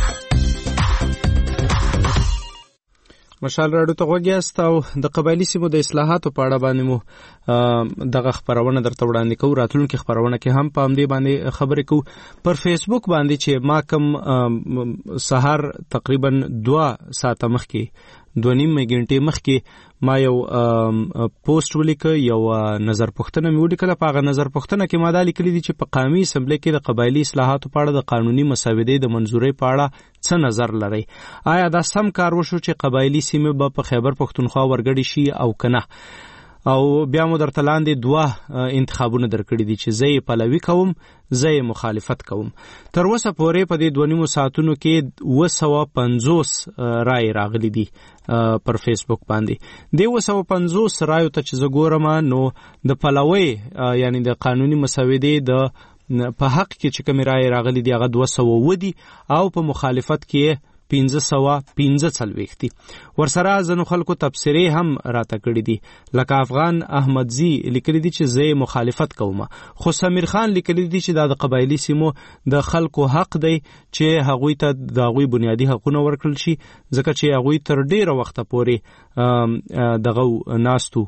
مشال راډیو ته غوږ یاست او د قبایلی سیمو د اصلاحاتو په اړه باندې مو دغه خبرونه درته وړاندې کوو. راتلونکي خبرونه کې هم په همدې باندې خبرې کوو. پر فیسبوک باندې چې ما کوم سهار تقریبا دوه ساعته مخکې دوه نیمه غنټې مخکې ما یو پوسټ ولیک یو نظر پوښتنه مې ولیکله. په هغه نظر پوښتنه کې ما دا لیکلي دي چې په قومي اسمبلی کې د قبایلي اصلاحاتو په اړه د قانوني مسودې د منظورۍ په اړه څه نظر لري؟ آیا دا سم کار وشو چې قبایلي سیمې به په خیبر پښتونخوا ورګړي شي او کنه؟ او بیا مو درته لاندې دوه انتخابونه درکړي دي چې زه یې پلوي کوم، زه یې مخالفت کوم. تر اوسه پورې په دې دوه نیمو ساعتونو کې اوه سوه پنځوس رای راغلي دي پر فیسبوک باندې. د اوه سوه پنځوس رایو ته چې زه ګورم نو د پلوي یعنی د قانوني مسودې د په حق کې چې کومې رای راغلي دي هغه دوه سوه اووه دي او په مخالفت کې پنځه سوه پنځه څلوېښت دي. ورسره ځینو خلکو تبصرې هم راته کړي دي، لکه افغان احمدزي لیکلي دي چې زه یې مخالفت کوم، خو سمیر خان لیکلي دي چې دا د قبایلي سیمو د خلکو حق دی چې هغوی ته د هغوی بنیادي حقونه ورکړل شي، ځکه چې هغوی تر ډیره وخته پورې دغه ناستو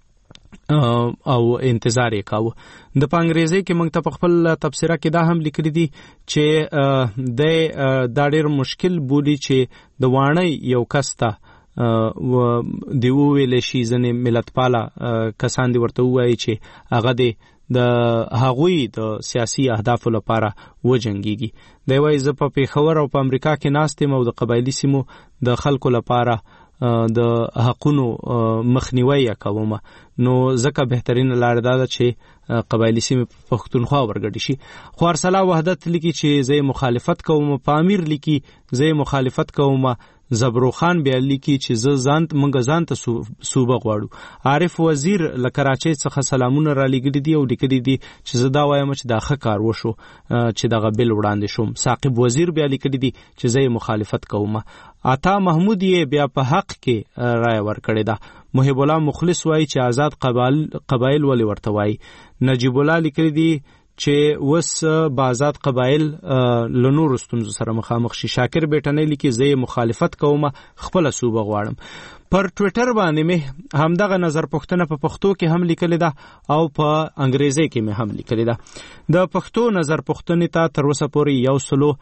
او انتظار یې کاوه. د په انګریزي کې موږ ته په خپل تبصره کې دا هم لیکلي دي چې د دا ډېر مشکل بولي چې د واڼۍ یو کس ته دی وویلی شي ځینې ملتپاله کسان دې ورته ووایي چې هغه دې د هغوی د سیاسي اهدافو لپاره وجنګېږي. دی وایي زه په پېښور او په امریکا کې ناست یم او د قبایلي سیمو د خلکو لپاره د حقونو مخنیوي کوم، نو ځکه بهترینه لار دا ده چې قبایلي سیمې پښتونخوا ورګډي شي. خو ارسلا وحدت لیکي چې زه مخالفت کوم، پامیر لیکي زه مخالفت کوم، زبرو خان بیا لیکي چې زه ځان مونږ ځان ته صوبه غواړو. عارف وزیر له کراچۍ څخه سلامونه را لېږلي دي او لیکلي دي چې زه دا وایم چې دا ښه کار وشو چې دغه بل وړاندې شوم. ثاقب وزیر بیا لیکلي دي چې زه مخالفت کوم. عطا محمود یې بیا په حق کې رای ورکړې ده. محب الله مخلص وایي چې آزاد قبایل قبایل ولې ورته وایي. نجیب الله لیکلي دي چې وس با آزاد قبایل له نورو ستونزو سره مخامخ شي. شاکر بیټنۍ لیکي زه یې مخالفت کوم، خپله صوبه غواړم. پر ټویټر باندې مې همدغه نظر پوښتنه په پښتو کې هم لیکلې ده او په انګریزي کې مې هم لیکلې ده. د پښتو نظر پوښتنې ته تر اوسه پورې یو سلو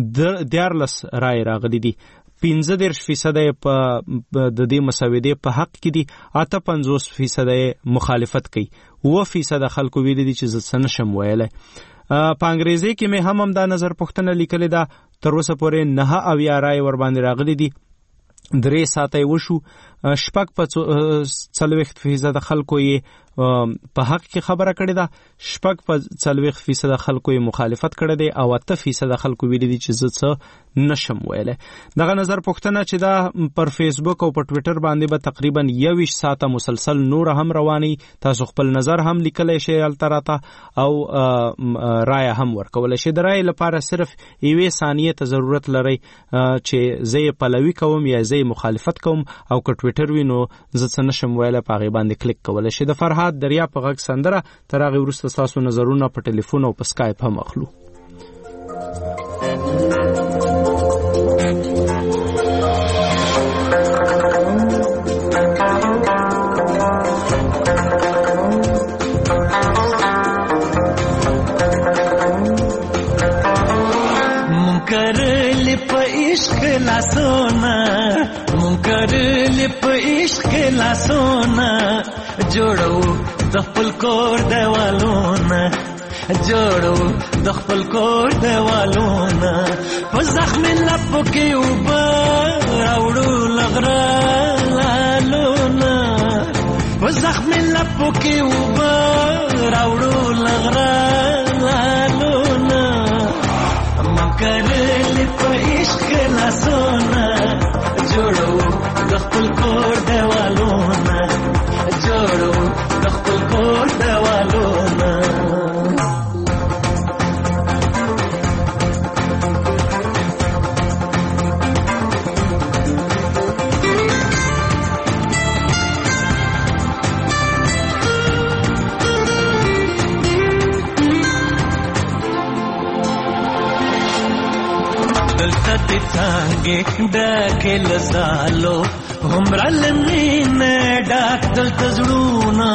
دیارلس رای راغلي دي. پنځه دېرش فیصده په د دې مسودې په حق کې دي، اته پنځوس فیصده مخالفت کوي، اوه فیصده خلکو ویلي دي چې زه څه نشم ویلی. په انګریزي کې مې هم هم دا نظر پوښتنه لیکلې ده، تر اوسه پورې نهه اویا رای ورباندې راغلي دي. درې ساعته یې وشو، شپږ په څلوېښت فیصده خلکو یې په حق کې خبره کړې ده، شپږ په څلوېښت فیصده خلکو یې مخالفت کړی دی او اته فیصده خلکو ویلي دي چې زه څه نشم ویلی. دغه نظر پوښتنه چې دا پر فیسبوک او په ټویټر باندې به تقریبا یوویشت ساعته مسلسل نور هم رواني. تاسو خپل نظر هم لیکلی شئ هلته راته او رایه هم ورکولی شئ. د رایې لپاره صرف یوې ثانیې ته ضرورت لرئ چې زه یې پلوي کوم یا زه یې مخالفت کوم، او که ټویټر وي نو زه څه نشم ویلی په هغې باندې کلیک کولی شئ. د فرهاد دریا په غږ سندره تر هغې وروسته ستاسو نظرونه په ټلیفون او په سکایپ هم اخلو. منکرلی په عشق لاسونه منکرلی په عشق لاسونه جوړو د خپل کور دیوالونه جوړو د خپل کور دیوالونه په زخمي لپو کې اوبه راوړو لغره لالونه په زخمي لپو کې اوبه راوړو لغره لالونه منکرلی په عشق لاسونه جوړو د خپل کور دیوالونه جوړو د خپل کور دیوالونه. دلته دې څانګې ډکې له زالو همرا لمینه ډاک دلته زړونه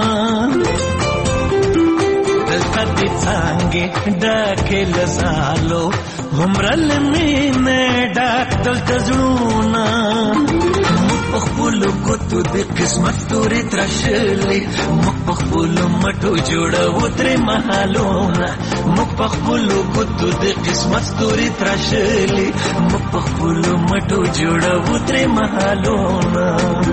دلته دې څانګې ډکې له زالو همرا لمینه ډاک دلته زړونه پخپلو ګوتو د قسمت تورې تراشلې موږ پخپلو مټو جوړو ترې مهالونه موږ پخپلو ګوتو د قسمت تورې تراشلې موږ پخپلو مټو جوړو ترې مهالونه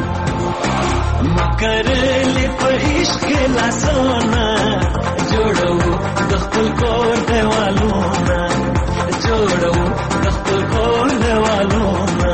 مکرلې په عشق لاسونه جوړو د خپل کور دیوالونه جوړو د خپل کور دیوالونه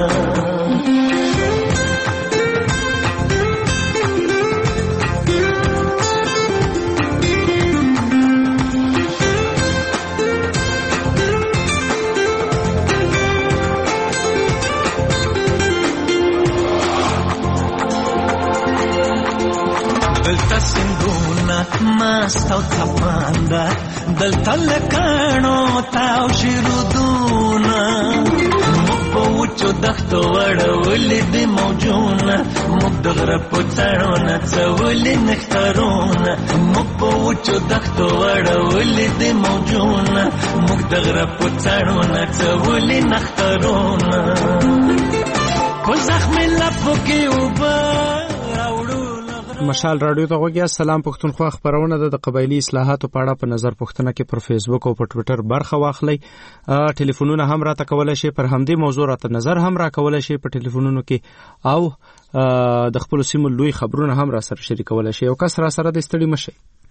دلتا سندونا ماستا و تپاندا دلتا لکانو تاو شیرودونا مو وچو دختو وڑولی دی موجونا مو دغر پوچارونا چولی نختارونا مو وچو دختو وڑولی دی موجونا مو دغر پوچارونا چولی نختارونا کو زخمی لپو کی اوبا مشال رادیو ته وګیا. سلام پښتونخوا خبرونه د قبایلی اصلاحاتو په اړه په نظر پښتنه کې پر فیسبوک او په ټوئیټر برخه واخلي. ټلیفونونه هم راته کولای شي، پر همدې موضوع راته نظر هم را کولای شي په ټلیفونونو کې، او د خپل سیمو لوی خبرونه هم را سره شریکولای شي. او کس را سره د ستړي مشي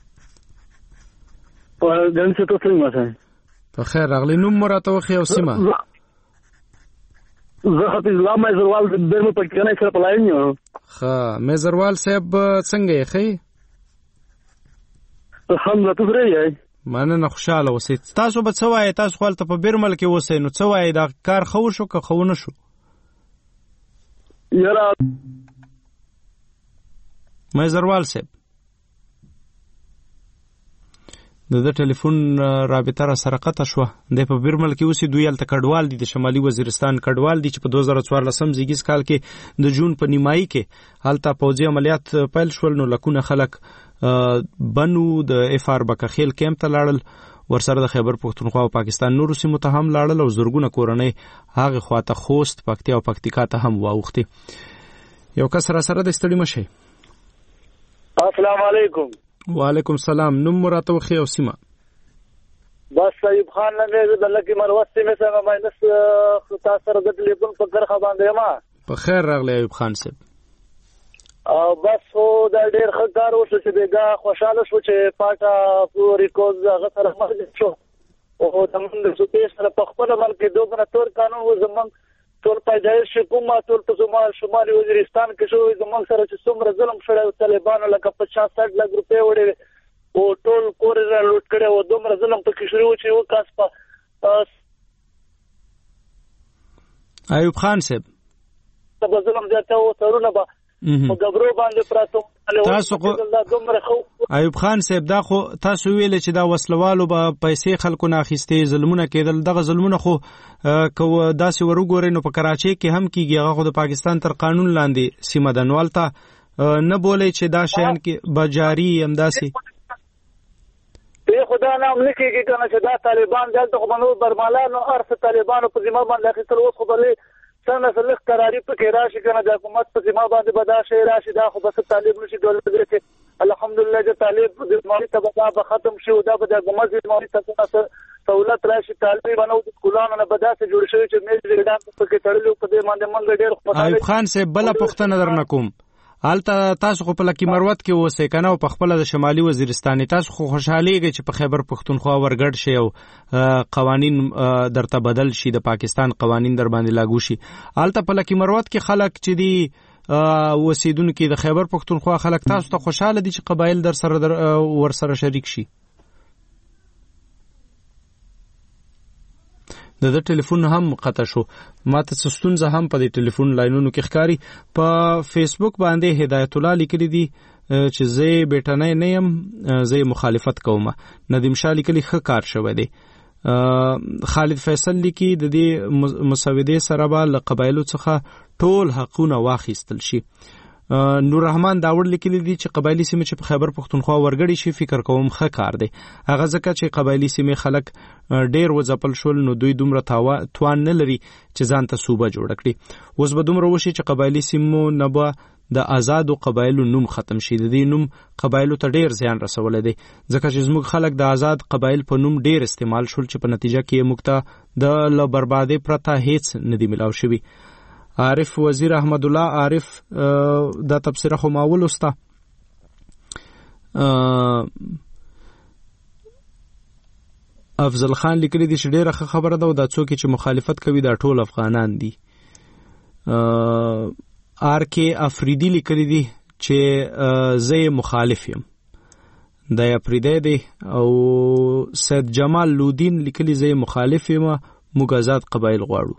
په ګن څه ته څنګه په خیر راغلی. نوم مراته وخی او سیمه؟ زه حافظ الله مزروال د برمه پټکنه سره پلاین یو. ها مزروال صاحب څنګه یې خې؟ الحمدلله ته درې یې مننه، خوشاله اوسئ. تاسو به څه وایئ؟ تاسو خپل ته په بیرمل کې اوسئ، نو څه وایئ؟ دا کار خو شو که خو نه شو؟ یاره مزروال صاحب د د ټلیفون رابطه را سره قطع شوه. د په بیرمل کې اوسې دوی هلته کډوال دي، د شمالي وزیرستان کډوال دي چې په دوه زره څوارلسم زیږیز کال کې د جون په نیمایي کې هلته پوځي عملیات پیل شول، نو لکونه خلک بنو د اف آر بکخیل کیمپ ته لاړل، ورسره د خیبر پښتونخوا او پاکستان نورو سیمو ته هم لاړل، او زرګونه کورنۍ هغې خواته خوست، پکتیا او پکتیکا ته هم واوښتې. یو کس را سره د ستړي مشئ. السلام علیکم. وعلیکم سلام. نوم مراته وخی او سیمه؟ بس ایوب خان نه مې د لکی مروستي مې څنګه ماینس تاسو سره د ټلیفون په کرخه باندې ما په خیر راغلی ایوب خان صاحب. او بس هو دا ډېر ښه کار وشو چې بیګا خوشاله شو چې پاټا پوری کوز هغه سره مرګ شو، او زمونږ د سوتې سره په خپل ملک کې دومره تور قانون و، زمونږ ټول پیدایش حکومت ټول په شمالي وزیرستان کې شو، زمونږ سره چې څومره ظلم شوی طالبانو لکه پچاس ساټ لک روپۍ وړې او ټول کور یې لوټ کړی و، دومره ظلم پکې شروع و چې یو کس په ایوب خان صاحب به ظلم زیاته و، سرونه به په ګبرو باندې پراته. تاسو خو ایوب خان صاحب دا خو تاسو ویل چې دا وسلوالو به پیسې خلکو نه اخیستې، ظلمونه کېدل. دغه ظلمونه خو که داسې ورګورئ نو په کراچۍ کې هم کېږي، هغه خو د پاکستان تر قانون لاندې سیمه ده، نو هلته نه بولئ چې دا شیان کې به جاري همداسې ای خدا نام نه کېږي که نه چې دا طالبان دلته خو به نور برمالانو هر څه طالبانو په ذمه باندې اخیستل، اوس خو به څنګه سلخ قراری پکې راشي کنه د حکومت په ذمہ باندې بدا شي راشي، دا خو بس طالب نشي ډول دې الحمدلله چې طالب د مالي تبعه به ختم شي، دا به د حکومت د مالي تبعه سہولت راشي. طالب باندې د ګلانو نه بدا څه جوړ شوی چې مې ریډان پکې تړلو په دې باندې مونږ ډېر خوشاله. ایوب خان صاحب بل پښتنه درنه کوم، هلته تاسو خو په لکی مروت کې اوسئ کنه، او په خپل د شمالي وزیرستان تاسو خو خوشحالېږئ چې په خیبر پښتونخوا ورګډ شي او قوانین درته بدل شي، د پاکستان قوانین در باندې لاګو شي. هلته په لکی مروت کې خلک چې دی اوسیدونکي د خیبر پښتونخوا خلک تاسو ته خوشاله دي چې قبایل در سره در ور سره شریک شي؟ د د ټلیفون هم قطع شو. ماته څه ستونزه هم په دې ټلیفون لاینونو کې ښکاري. په فیسبوک باندې هدایت الله لیکلی دی چې زه بیٹنۍ نه یم، زه مخالفت کوم. ندیم شاه لیکلی ښه کار شوی دی. خالد فیصل لیکي د دې مسودې سره به له قبایلو څخه ټول حقونه واخیستل شي. نور رحمان داوړ لیکلی دی چې قبایلی سیمه چې په خیبر پښتونخوا ورګړي شي فکر کوم ښه کار دی. هغه ځکه چې قبایلی سیمه خلک ډیر وځپل شول نو دوی دومره تاوا توان نه لري چې ځان ته صوبه جوړ کړي. اوس به دومره وشي چې قبایلی سیمو نه به د آزادو قبایلو نوم ختم شي. د دې نوم قبایلو ته ډیر زیان رسولی دی ځکه چې زموږ خلک د آزاد قبایل په نوم ډیر استعمال شول چې په نتیجه کې موږ ته د له بربادۍ پرته هیڅ نه دی ملاو شوي. عارف وزیر احمد الله عارف دا تبصره خو ما ولوسته. افضل خان لیکلی دی چې ډیره ښه خبره ده او دا څوک چې مخالفت کوي دا ټول افغانان دي. آر کې افریدي لیکلی دی چې زه مخالف یم دا افریدی دی. او سید جمال لودین لیکلی زه مخالف یم موږ آزاد قبایل غواړو.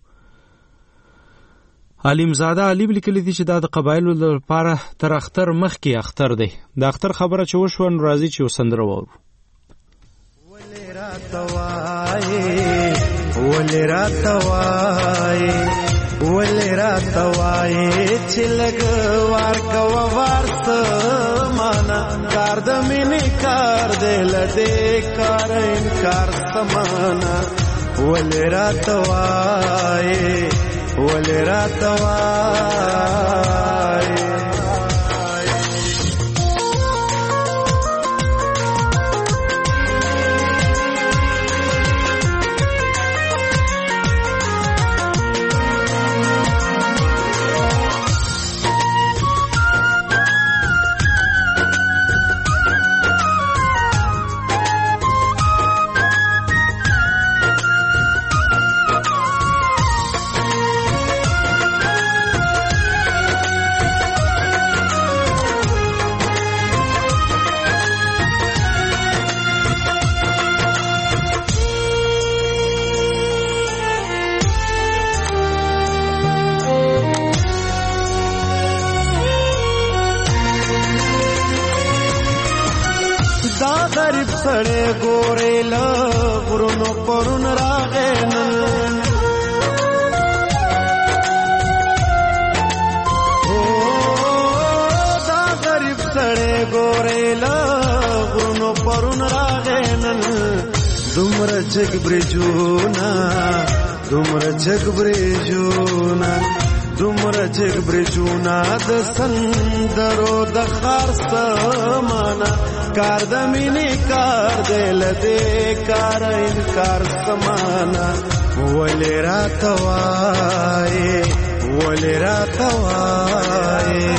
علیم زاده علیم لیکلی دی چې دا د قبایلو لپاره تر اختر مخکې اختر دی. د اختر خبره چې وشوه نو راځي چې یو سندره واورو. ولې راته وایې ولې راته وایې ولې راته وایې چې لږ وار کوه وار څه مانا کار د مینې کار دی له دې کاره انکار څه مانا ولې راته وایې ولې راته وایې. سړی ګورې له غرونو پرون راغی نن دا غریب سړی ګورې له غرونو پرون راغی نن دومره جګ برجونه دومره جګ برجونه دومره جګ برجونه د سندرو د ښار سمانه کار د مینې کار دی له دې کاره انکار سمانه ولې راته وایې ولې راته وایې.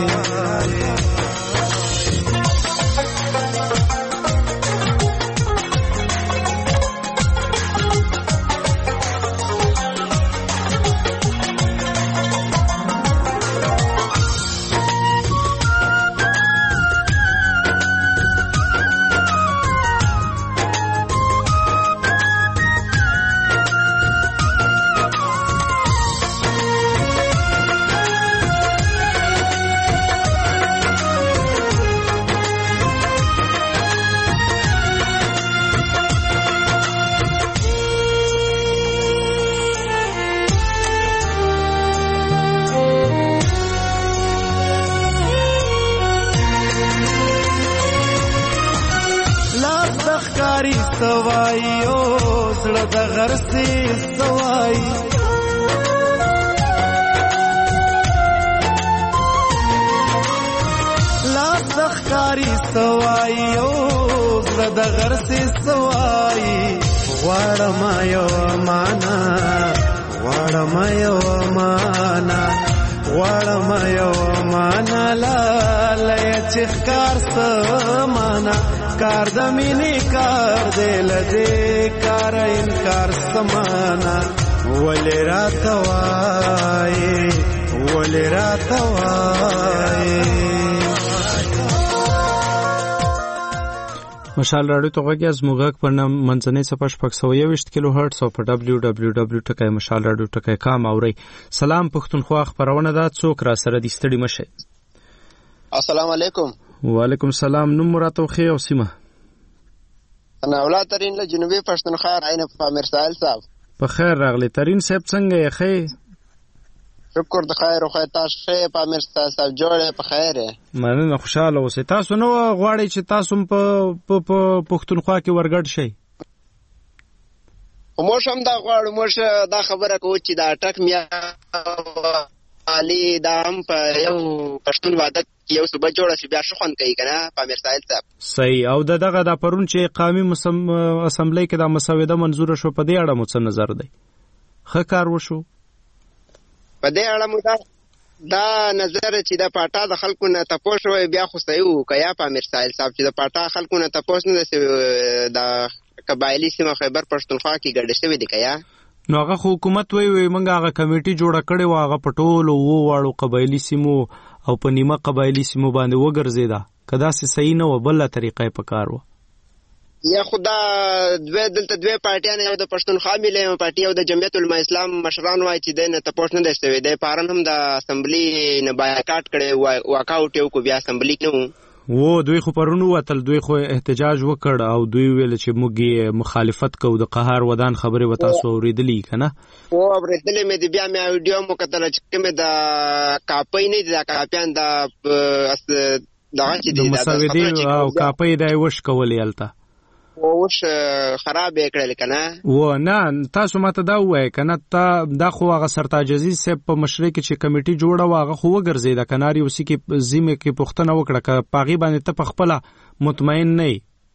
کار د مینې کار دی له دې کاره انکار سمانه ولې راته وایې ولې راته وایې. مشال راډیو ته غوږی از موږ په منځنۍ صفحه شپږ سوه یوویشت کیلو هرټز او په ډبلیو ډبلیو ډبلیو ټکی مشال راډیو ټکی کام اورئ. سلام پښتونخوا خپرونه ده څوک را سره دي ستړي مشئ. السلام علیکم. وعلیکم سلام. نوم راته وښیئ او سیمه. ثناءالله ترین له جنوبي پښتونخوا راینه په امیر ساحل صاحب. په خیر راغلی ترین صاحب څنګه یې ښې؟ شکر د خیر او خیر تاسو ښه پامیر تاسو جوړه په خیر مننه خوشاله اوسئ تاسو نو غواړئ چې تاسو په پښتونخوا کې ورګډ شئ موږ هم دا غواړو موږ دا خبره کوو چې دا ټک میا علي دا هم په یو پښتون واده یو صوبه جوړه شي بیا شخوند کوي کنه پامیر ساحل صاحب صحیح او دغه د پرون چې قومي اسمبلی کې د مسوده منزور شو په دې اړه مو څه نظر دی ښه کار وشو په دې اړه مو دا دا نظر چې د پاټا د خلکو نه تپوس وي بیا خو صحیح وکیا پامیر ساحل صاحب چې د پاټا خلکو نه تپوس نه د قبایلی سیمه خیبر پښتونخوا کې ګډه شوی دی کیا نو هغه حکومت وی وی منګه هغه کمیټي جوړه کړې و هغه پټول وو واړو قبایلی سیمو او په نیمه قبایلی سیمو باندې وګرځیدا کدا سه صحیح نه و بل طریقې په کار و یا خدا دوی دلته دوی پارټیان یو د پښتونخوا ملي پارټي او د جمعیت العلماء اسلام مشران وای چې د نه تپوس نه دستوي د پارن هم د اسمبلی نه بایکاټ کړي واکاوټ یو کو بیا اسمبلی نه و دوی خو پرونو وتل دوی خو احتجاج وکړ او دوی ویل چې موږ مخالفت کوو د قهار ودان خبره وتا سو اوریدلې کنه او اوریدلې مې د بیا مې ویډیو مو کتل چې مې د کاپۍ نه د کاپیان د دغه چې د مسودي او کاپۍ د وش کولې الته وش خراب کړل کنه و نه تاسو ماته دا وای کنه تا دا خو هغه سرتاج عزیز صاحب په مشرق کې چې کمیټي جوړه واغه خو وګرځیدا کناري اوسې کې زیمه کې پښتنه وکړه ک پاغي باندې ته پخپله مطمئن نه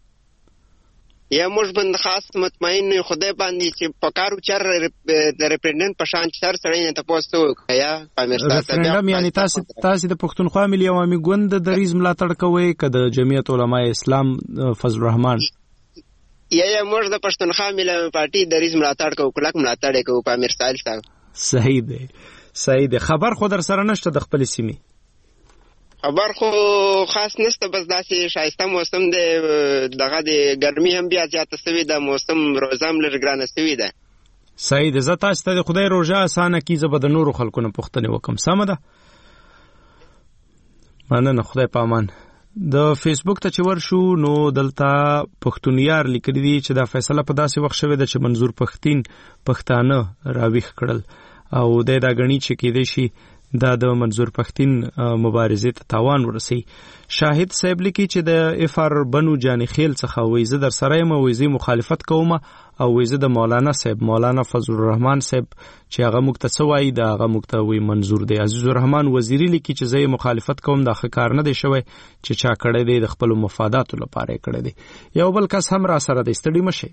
یا موږ بند خاص مطمئن نه خدای باندې چې پکارو چر د ریپرزنټ په شان چر سړی نه تاسو یا پامیر ریفرندم یعنی تاسو تاسو د پښتونخوا ملي عوامي ګوند د ریز ملاتړ کوي ک د جمعیت علماء اسلام فضل الرحمن یا یا موږ د پښتونخوا ملي پارټي د ریز ملاتړ کوو کلک ملاتړ کوو پامیر ساحل صاحب صحیح دی صحیح دی خبر خو در سره نشته د خپل سیمه خبر خو خاص نشته بس داسې شایسته موسم دی دغه د ګرمي هم بیا زیاته شوې ده موسم روزام لږ ګرانه شوې ده صحیح دی زه تاسو ته د خدای روژه اسانه کړي زه به د نورو خلکو نه پوښتنې وکړم سمه ده مننه خدای په امان د فیسبوک ته چې ورشو نو دلته پښتونیار لیکلي دي چې دا فیصله په داسې وخت شوې ده چې منظور پښتين پښتانه راویښ کړل او د دا غنی چې کېدې شي دا د منظور پښتين مبارزې ته تاوان ورسي شاهد صاحب لیکي چې د اف ار بنو جانی خیل څخه وې زه در سره یم وې زه مخالفت کوم او وې زه د مولانا صاحب مولانا فضل الرحمن صاحب چې هغه مکتسوي دا هغه مکتوي منظور دی عزیز الرحمن وزیری لیکي چې زه مخالفت کوم دا ښکار نه دی شوی چې چا کړی دی د خپل مفاداتو لپاره کړی دی یو بل کس هم را سره د استډي مشه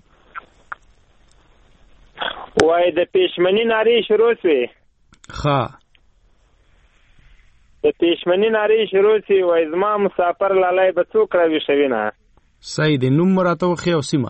وای د پېشمنی ناری شروع شوه ها د پېشمنی ناری شروع شي وای زما مسافر لالای به څوک راوي شوی نه صحیح دی نوم راته خو سیمه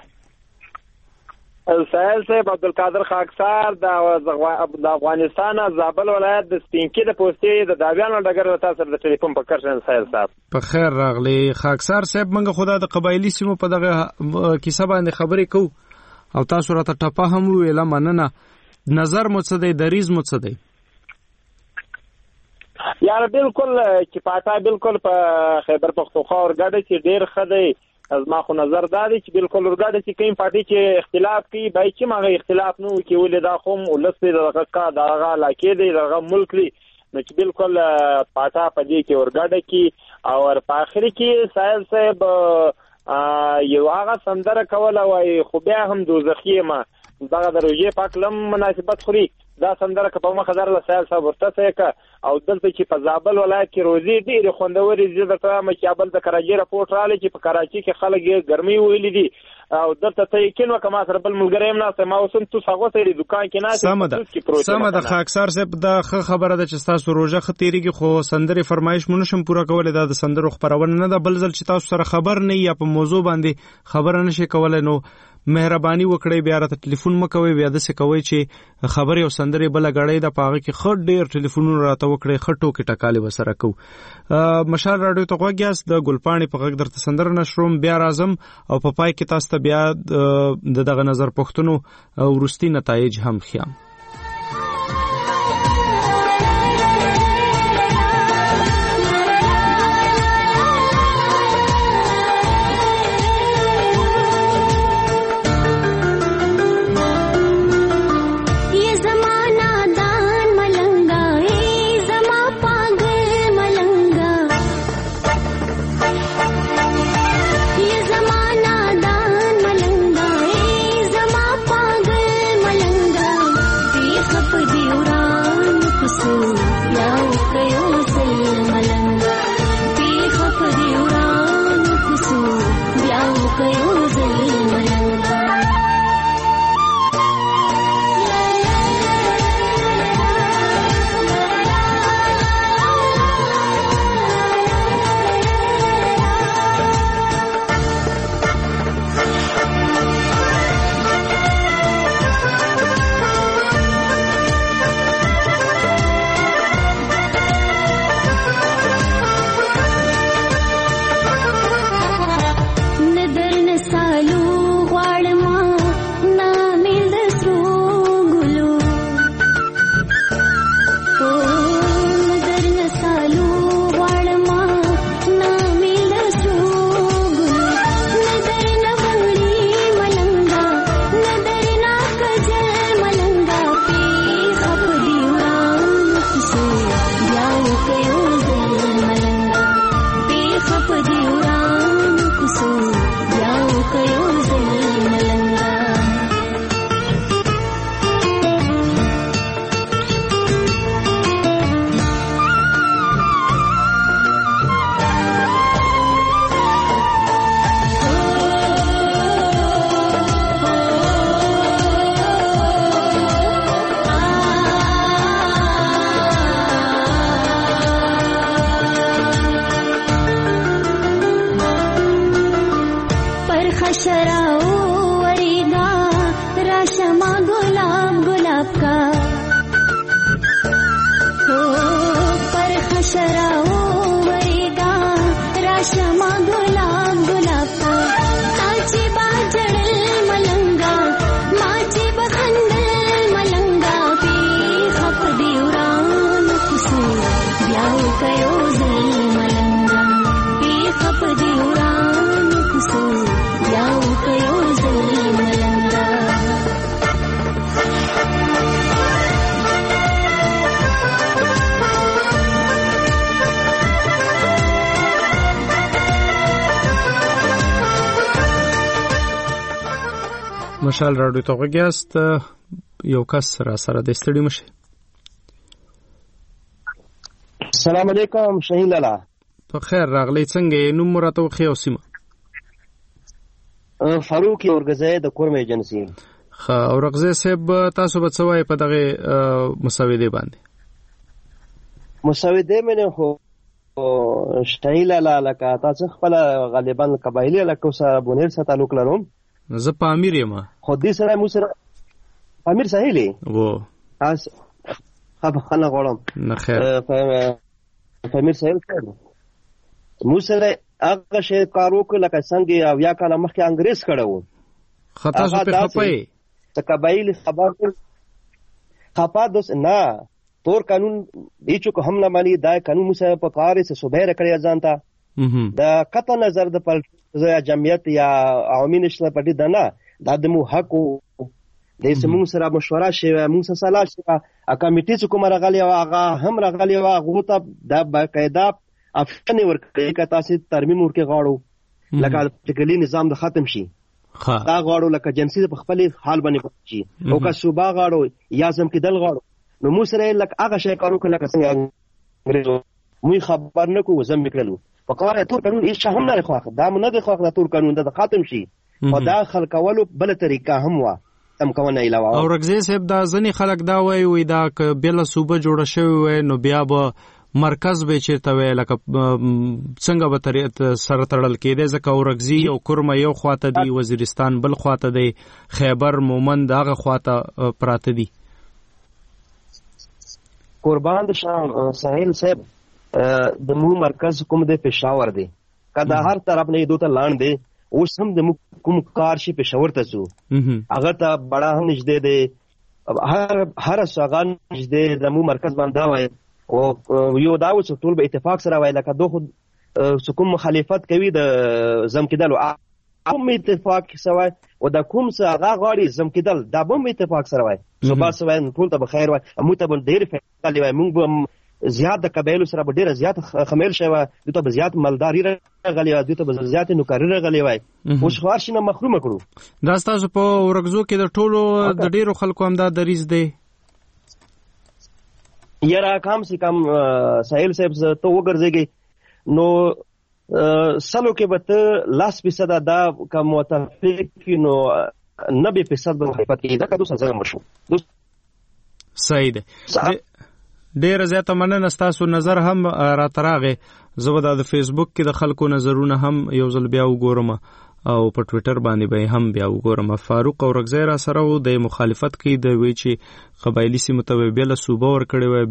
سهیل صاحب عبدالقادر خاکسار د افغانستان زابل ولایت د سپینکی د پوستې د داویانو ډګر له تاسو د ټلیفون په کرشن سهیل صاحب په خیر راغلی خاکسار صاحب منګه خدا د قبایلی سیمو په دغه کیسه باندې خبرې کو او تاسو راته ټپه هم ویله مننه نظر مو څه دی دریز مو څه دی یار بالکل چې پاتا بالکل په خیبر پختونخوا ورګاډه چې ډیر خدای از ما خو نظر دادی چې بالکل ورګاډه چې کین پارټي چې اختلاف کوي بای چې ماغه اختلاف نو کې ولې دا قوم ولسته دغه کا دغه علاقې دی دغه ملک دی نو چې بالکل پاتا په دې کې ورګاډه کې او په اخر کې سایل صاحب یو هغه سندره کوله وای خو بیا هم دوزخی ما دغه دروځي پاکلم مناسبت خوري دا سندره که په مخه در له سایل صاحب ورته څه او دلته چې په زابل ولایت کې روزي ډېر خوندوري زیاده ته مچابل د کراچي راپورټ رالی چې په کراچي کې خلک یې ګرمي ویلي دي او دلته ته یقین وکړه ما سره بل ملګری هم ناسته ما اوس هم تو هغه سره دکان کې ناسته سمه ده سمه ده خاکسار صاحب دا خبره ده چې تاسو روزه ختیریږي خو سندري فرمایش مونږ شم پوره کولای دا د سندرو خبرونه نه ده بل ځل چې تاسو سره خبر نه یا په موضوع باندې خبر نه شي کولای نو مهرباني وکړئ بیا راته ټلیفون مکوئ بیا د څه کوي چې خبرې او سندرې بل غړې د پاغه کې خډ ډېر ټلیفونونه راته وکړي خټو کې ټکاله وسره کو مشال رادیو ته غوګیاس د ګلپانی په غږ درته سندر نشروم بیا راځم او په پای کې تاسو ته بیا د دغه نظر پښتنو ورستی نتایج هم خیام ये जमाना दान मलंगा مشال راډیو ته غوږیاست. یو کس را سره د ستړي مشه. السلام علیکم شاهین لالا. په خیر راغلی. څنګه نوم مراتو خو او سیمه؟ فاروق اورګزی د کورم ایجنسی. خا اورګزی صاحب تاسو به څه وایي په دغه مساوده باندې؟ مساوده مې خو شاهین لالا لکه تاسو خپل غالبا قبایلی لکه سره بونیر سره تعلق لرم. زه په امیر یم. خو دې سره مو سره امیر ساحلی وو اس خب خلک غواړم نه خیر امیر ساحل کړو مو سره هغه شی کارو کو لکه څنګه او یا کله مخکې انګريز کړو. خطا سو په خپای ته قبایل خبر خپا دوس نه تور قانون هیڅ کو هم نه مانی دا قانون مو سره په کار سره صوبه کړی ځانتا دا قطع نظر د پل یا جمعیت یا عوامي نشله پټی ده نه دا د مو حق د سمون سره مشوره شي موږ سره صلاح شي ا کمیټې چې کوم راغلی او هغه هم راغلی او هغه ته د باقاعده افشن ورکړي که تاسو ترمیم ورکې غواړو لکه ټکلی نظام د ختم شي دا غواړو لکه جنسي په خپل حال باندې پاتشي او که صوبا غواړو یا زم کې دل غواړو نو موږ سره لکه هغه شی کارو کله که څنګه موږ خبر نه کوو زم وکړو په کار تور قانون هیڅ هم نه خوښ دا نه د خوښ د تور قانون د ختم شي او دا خلکولو بل طریقه هم وا تم کوونه علاوه. او رغزی صاحب دا ځنی خلک دا وایي وي دا ک بل صوبه جوړه شوی وي نو بیا به مرکز به چیرته وي لکه څنګه به طریقه سره تړل کېده ځکه او رغزی او کرمه یو خواته دی وزیرستان بل خواته دی خیبر مومند هغه خواته پراته دي. قربان د شاه ساحل صاحب د مو مرکز کوم د پېښور دی کدا هر طرف نه دوته لاند دی اوس هم د کوم کار شي پېښور ته څو هغه ته بڑا هم نږدې دی هر هر ساغان نږدې د مو مرکز باندې وای او یو دا اوس ټول به اتفاق سره وای لکه دوه کوم مخالفت کوي د زم کېدل کوم اتفاق سره او د کوم څه هغه غاړي زم کېدل دا به اتفاق سره وای صبح سره ټول ته بخیر وای مو ته بل ډیر فعال وای موږ زیات د قبایلو سره به ډیره زیات خمیل شوی دوی ته زیات مالداري راغلی وای دوی ته زیات نوکري راغلی وای اوس خو هرشي نه محروم کړو. دا ستاسو په ورغزو کې د ټولو د ډیرو خلکو هم دا دریز دی یاره کم سي کم ساحل صاحب ته وګرځيږي نو سلو کې به ته لاس فیصد دا کوم متفق نو نبي فیصد به مخالفت کوي دا کدو سزا مشو صحیح ده. ډیر زیاته مننه ستاسو نظر هم را تراغه زه به د فیسبوک کې د خلکو نظرونه هم یو ځل بیا وګورم او په ټوئیټر باندې به هم بیا وګورم. فاروق اورګزی را سره و د مخالفت کوي د وی چې قبایلی سیمه ته بل صوبه ور کړی وي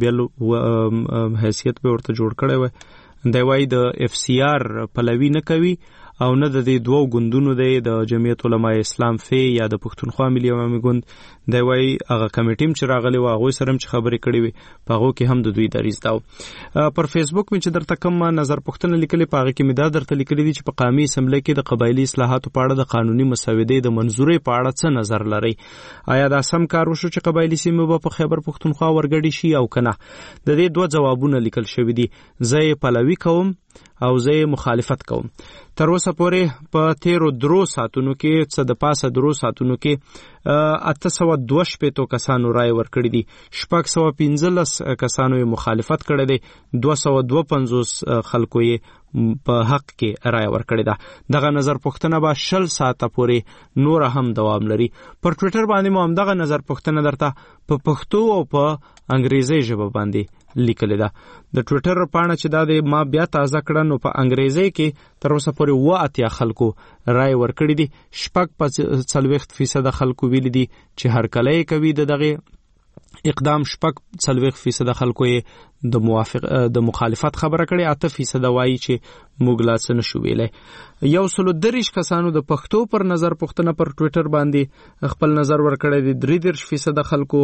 بل حیثیت به ورته جوړ کړی وي دی وای د اف سی آر پلوی نه کوي او نه د دې دوو ګوندونو دی د جمعیت علماء اسلام فی یا د پښتونخوا ملي عوامي ګوند دی وای هغه کمیټیم چې راغلی و هغه سره چې خبرې کړې وي په هغه کې هم د دوی دریز داو. پر فیسبوک مې چې درته کوم نظر پوښتنه لیکلې په هغه کې مې دا درته لیکلې دي چې په قومي اسمبلی کې د قبایلی اصلاحاتو په اړه د قانوني مسودې د منظورې په اړه څه نظر لري؟ آیا دا سم کار وشو چې قبایلی سیمې به په خیبر پښتونخوا ورګړي شي او کنه؟ د دې دوه جوابونه لیکل شوی دي زه یې پلوي کوم او زه مخالفت کوم. تر اوسه پورې په تیرو درو ساعتونو کې څه د پاسه درو ساعتونو کې اته سوه دوه شپېتو کسانو رای ورکړي دي شپږ سوه پنځلس کسانو یې مخالفت کړی دی دوه سوه دوه پنځوس خلکو یې په حق کې رای ورکړې ده. دغه نظر پوښتنه به شل ساعته پورې نور هم دوام لري. پر ټوئیټر باندې مو همدغه نظر پوښتنه درته په پښتو او په انګریزي ژبه باندې لیکلې ده. د ټوئیټر پاڼه چې دا د ما بیا تازه کړه نو په انګریزي کې تر اوسه پورې اووه اتیا خلکو رای ورکړي دي شپږ په څلوېښت فیصده خلکو ویلي دي چې هرکلی کوي د دغې اقدام شپږ څلوېښت فیصده خلکو یې د موافق د مخالفت خبره کړې اته فیصده وایي چې موږ لا څه نشو ویلی. یو سلو دېرش کسانو د پښتو پر نظر پوښتنه پر ټوئیټر باندې خپل نظر ورکړی دی درې دېرش فیصده خلکو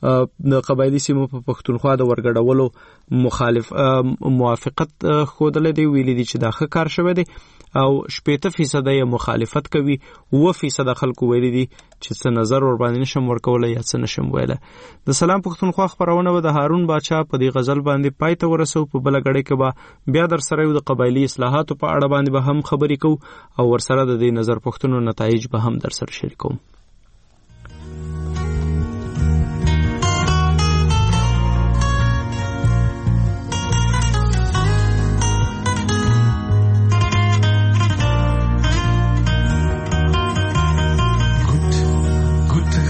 د قبایلي سیمو په پښتونخوا د ورګډولو مخالف موافقت ښودلی دی ویلي دي چې دا ښه کار شوی دی او شپېته فیصده یې مخالفت کوي اووه فیصده خلکو ویلي دي چې څه نظر ور باندې نشم ورکولی یا څه نشم ویلی. د سلام پښتونخوا خپرونه به د هارون باچا په دې غزل باندې پای ته ورسو په بله ګړۍ کې به بیا در سره یو د قبایلي اصلاحاتو په اړه باندې به هم خبرې کوو او ورسره د دې نظر پوښتنو نتایج به هم در سره شریکوم.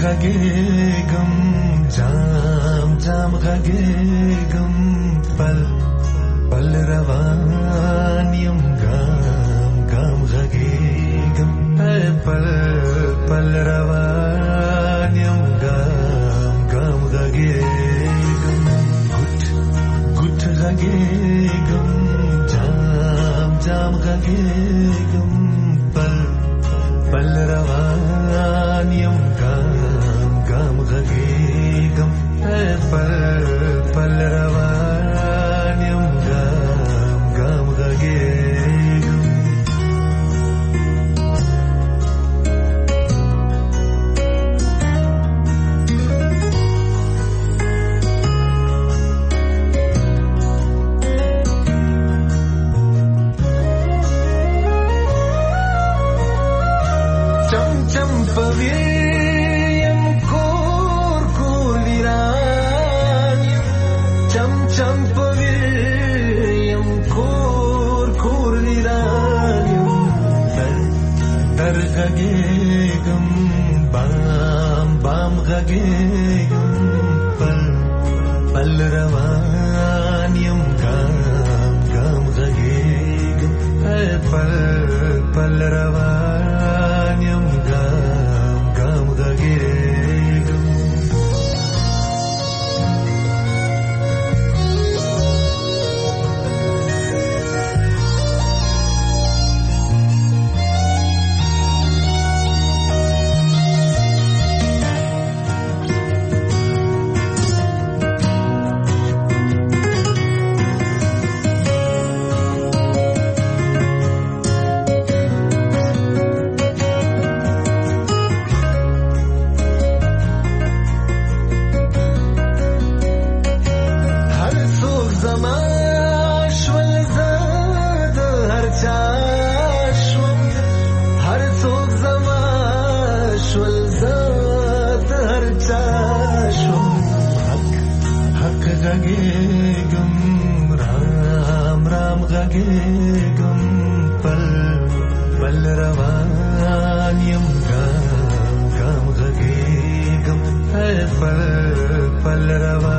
غږېږم جام جام غږېږم پل پل روان یم ګام ګام غږېږم پل پل روان یم ګام ګام غږېږم ګوټ ګوټ غږېږم جام جام غږېږم پل پل روان یم ګام ګام غږېږم پل پل روان یم ګام ګام غږېږم چم چم پویم کور کور ویران چم چم پویم کور کور ویران در در غږېږم بام بام غږېږم پل پل روان یم ګام ګام غږېږم پل پل روان یم ګام ګام غږېږم غږېږم رام رام غږېږم پل پل روان یم ګام ګام غږېږم پل پل روان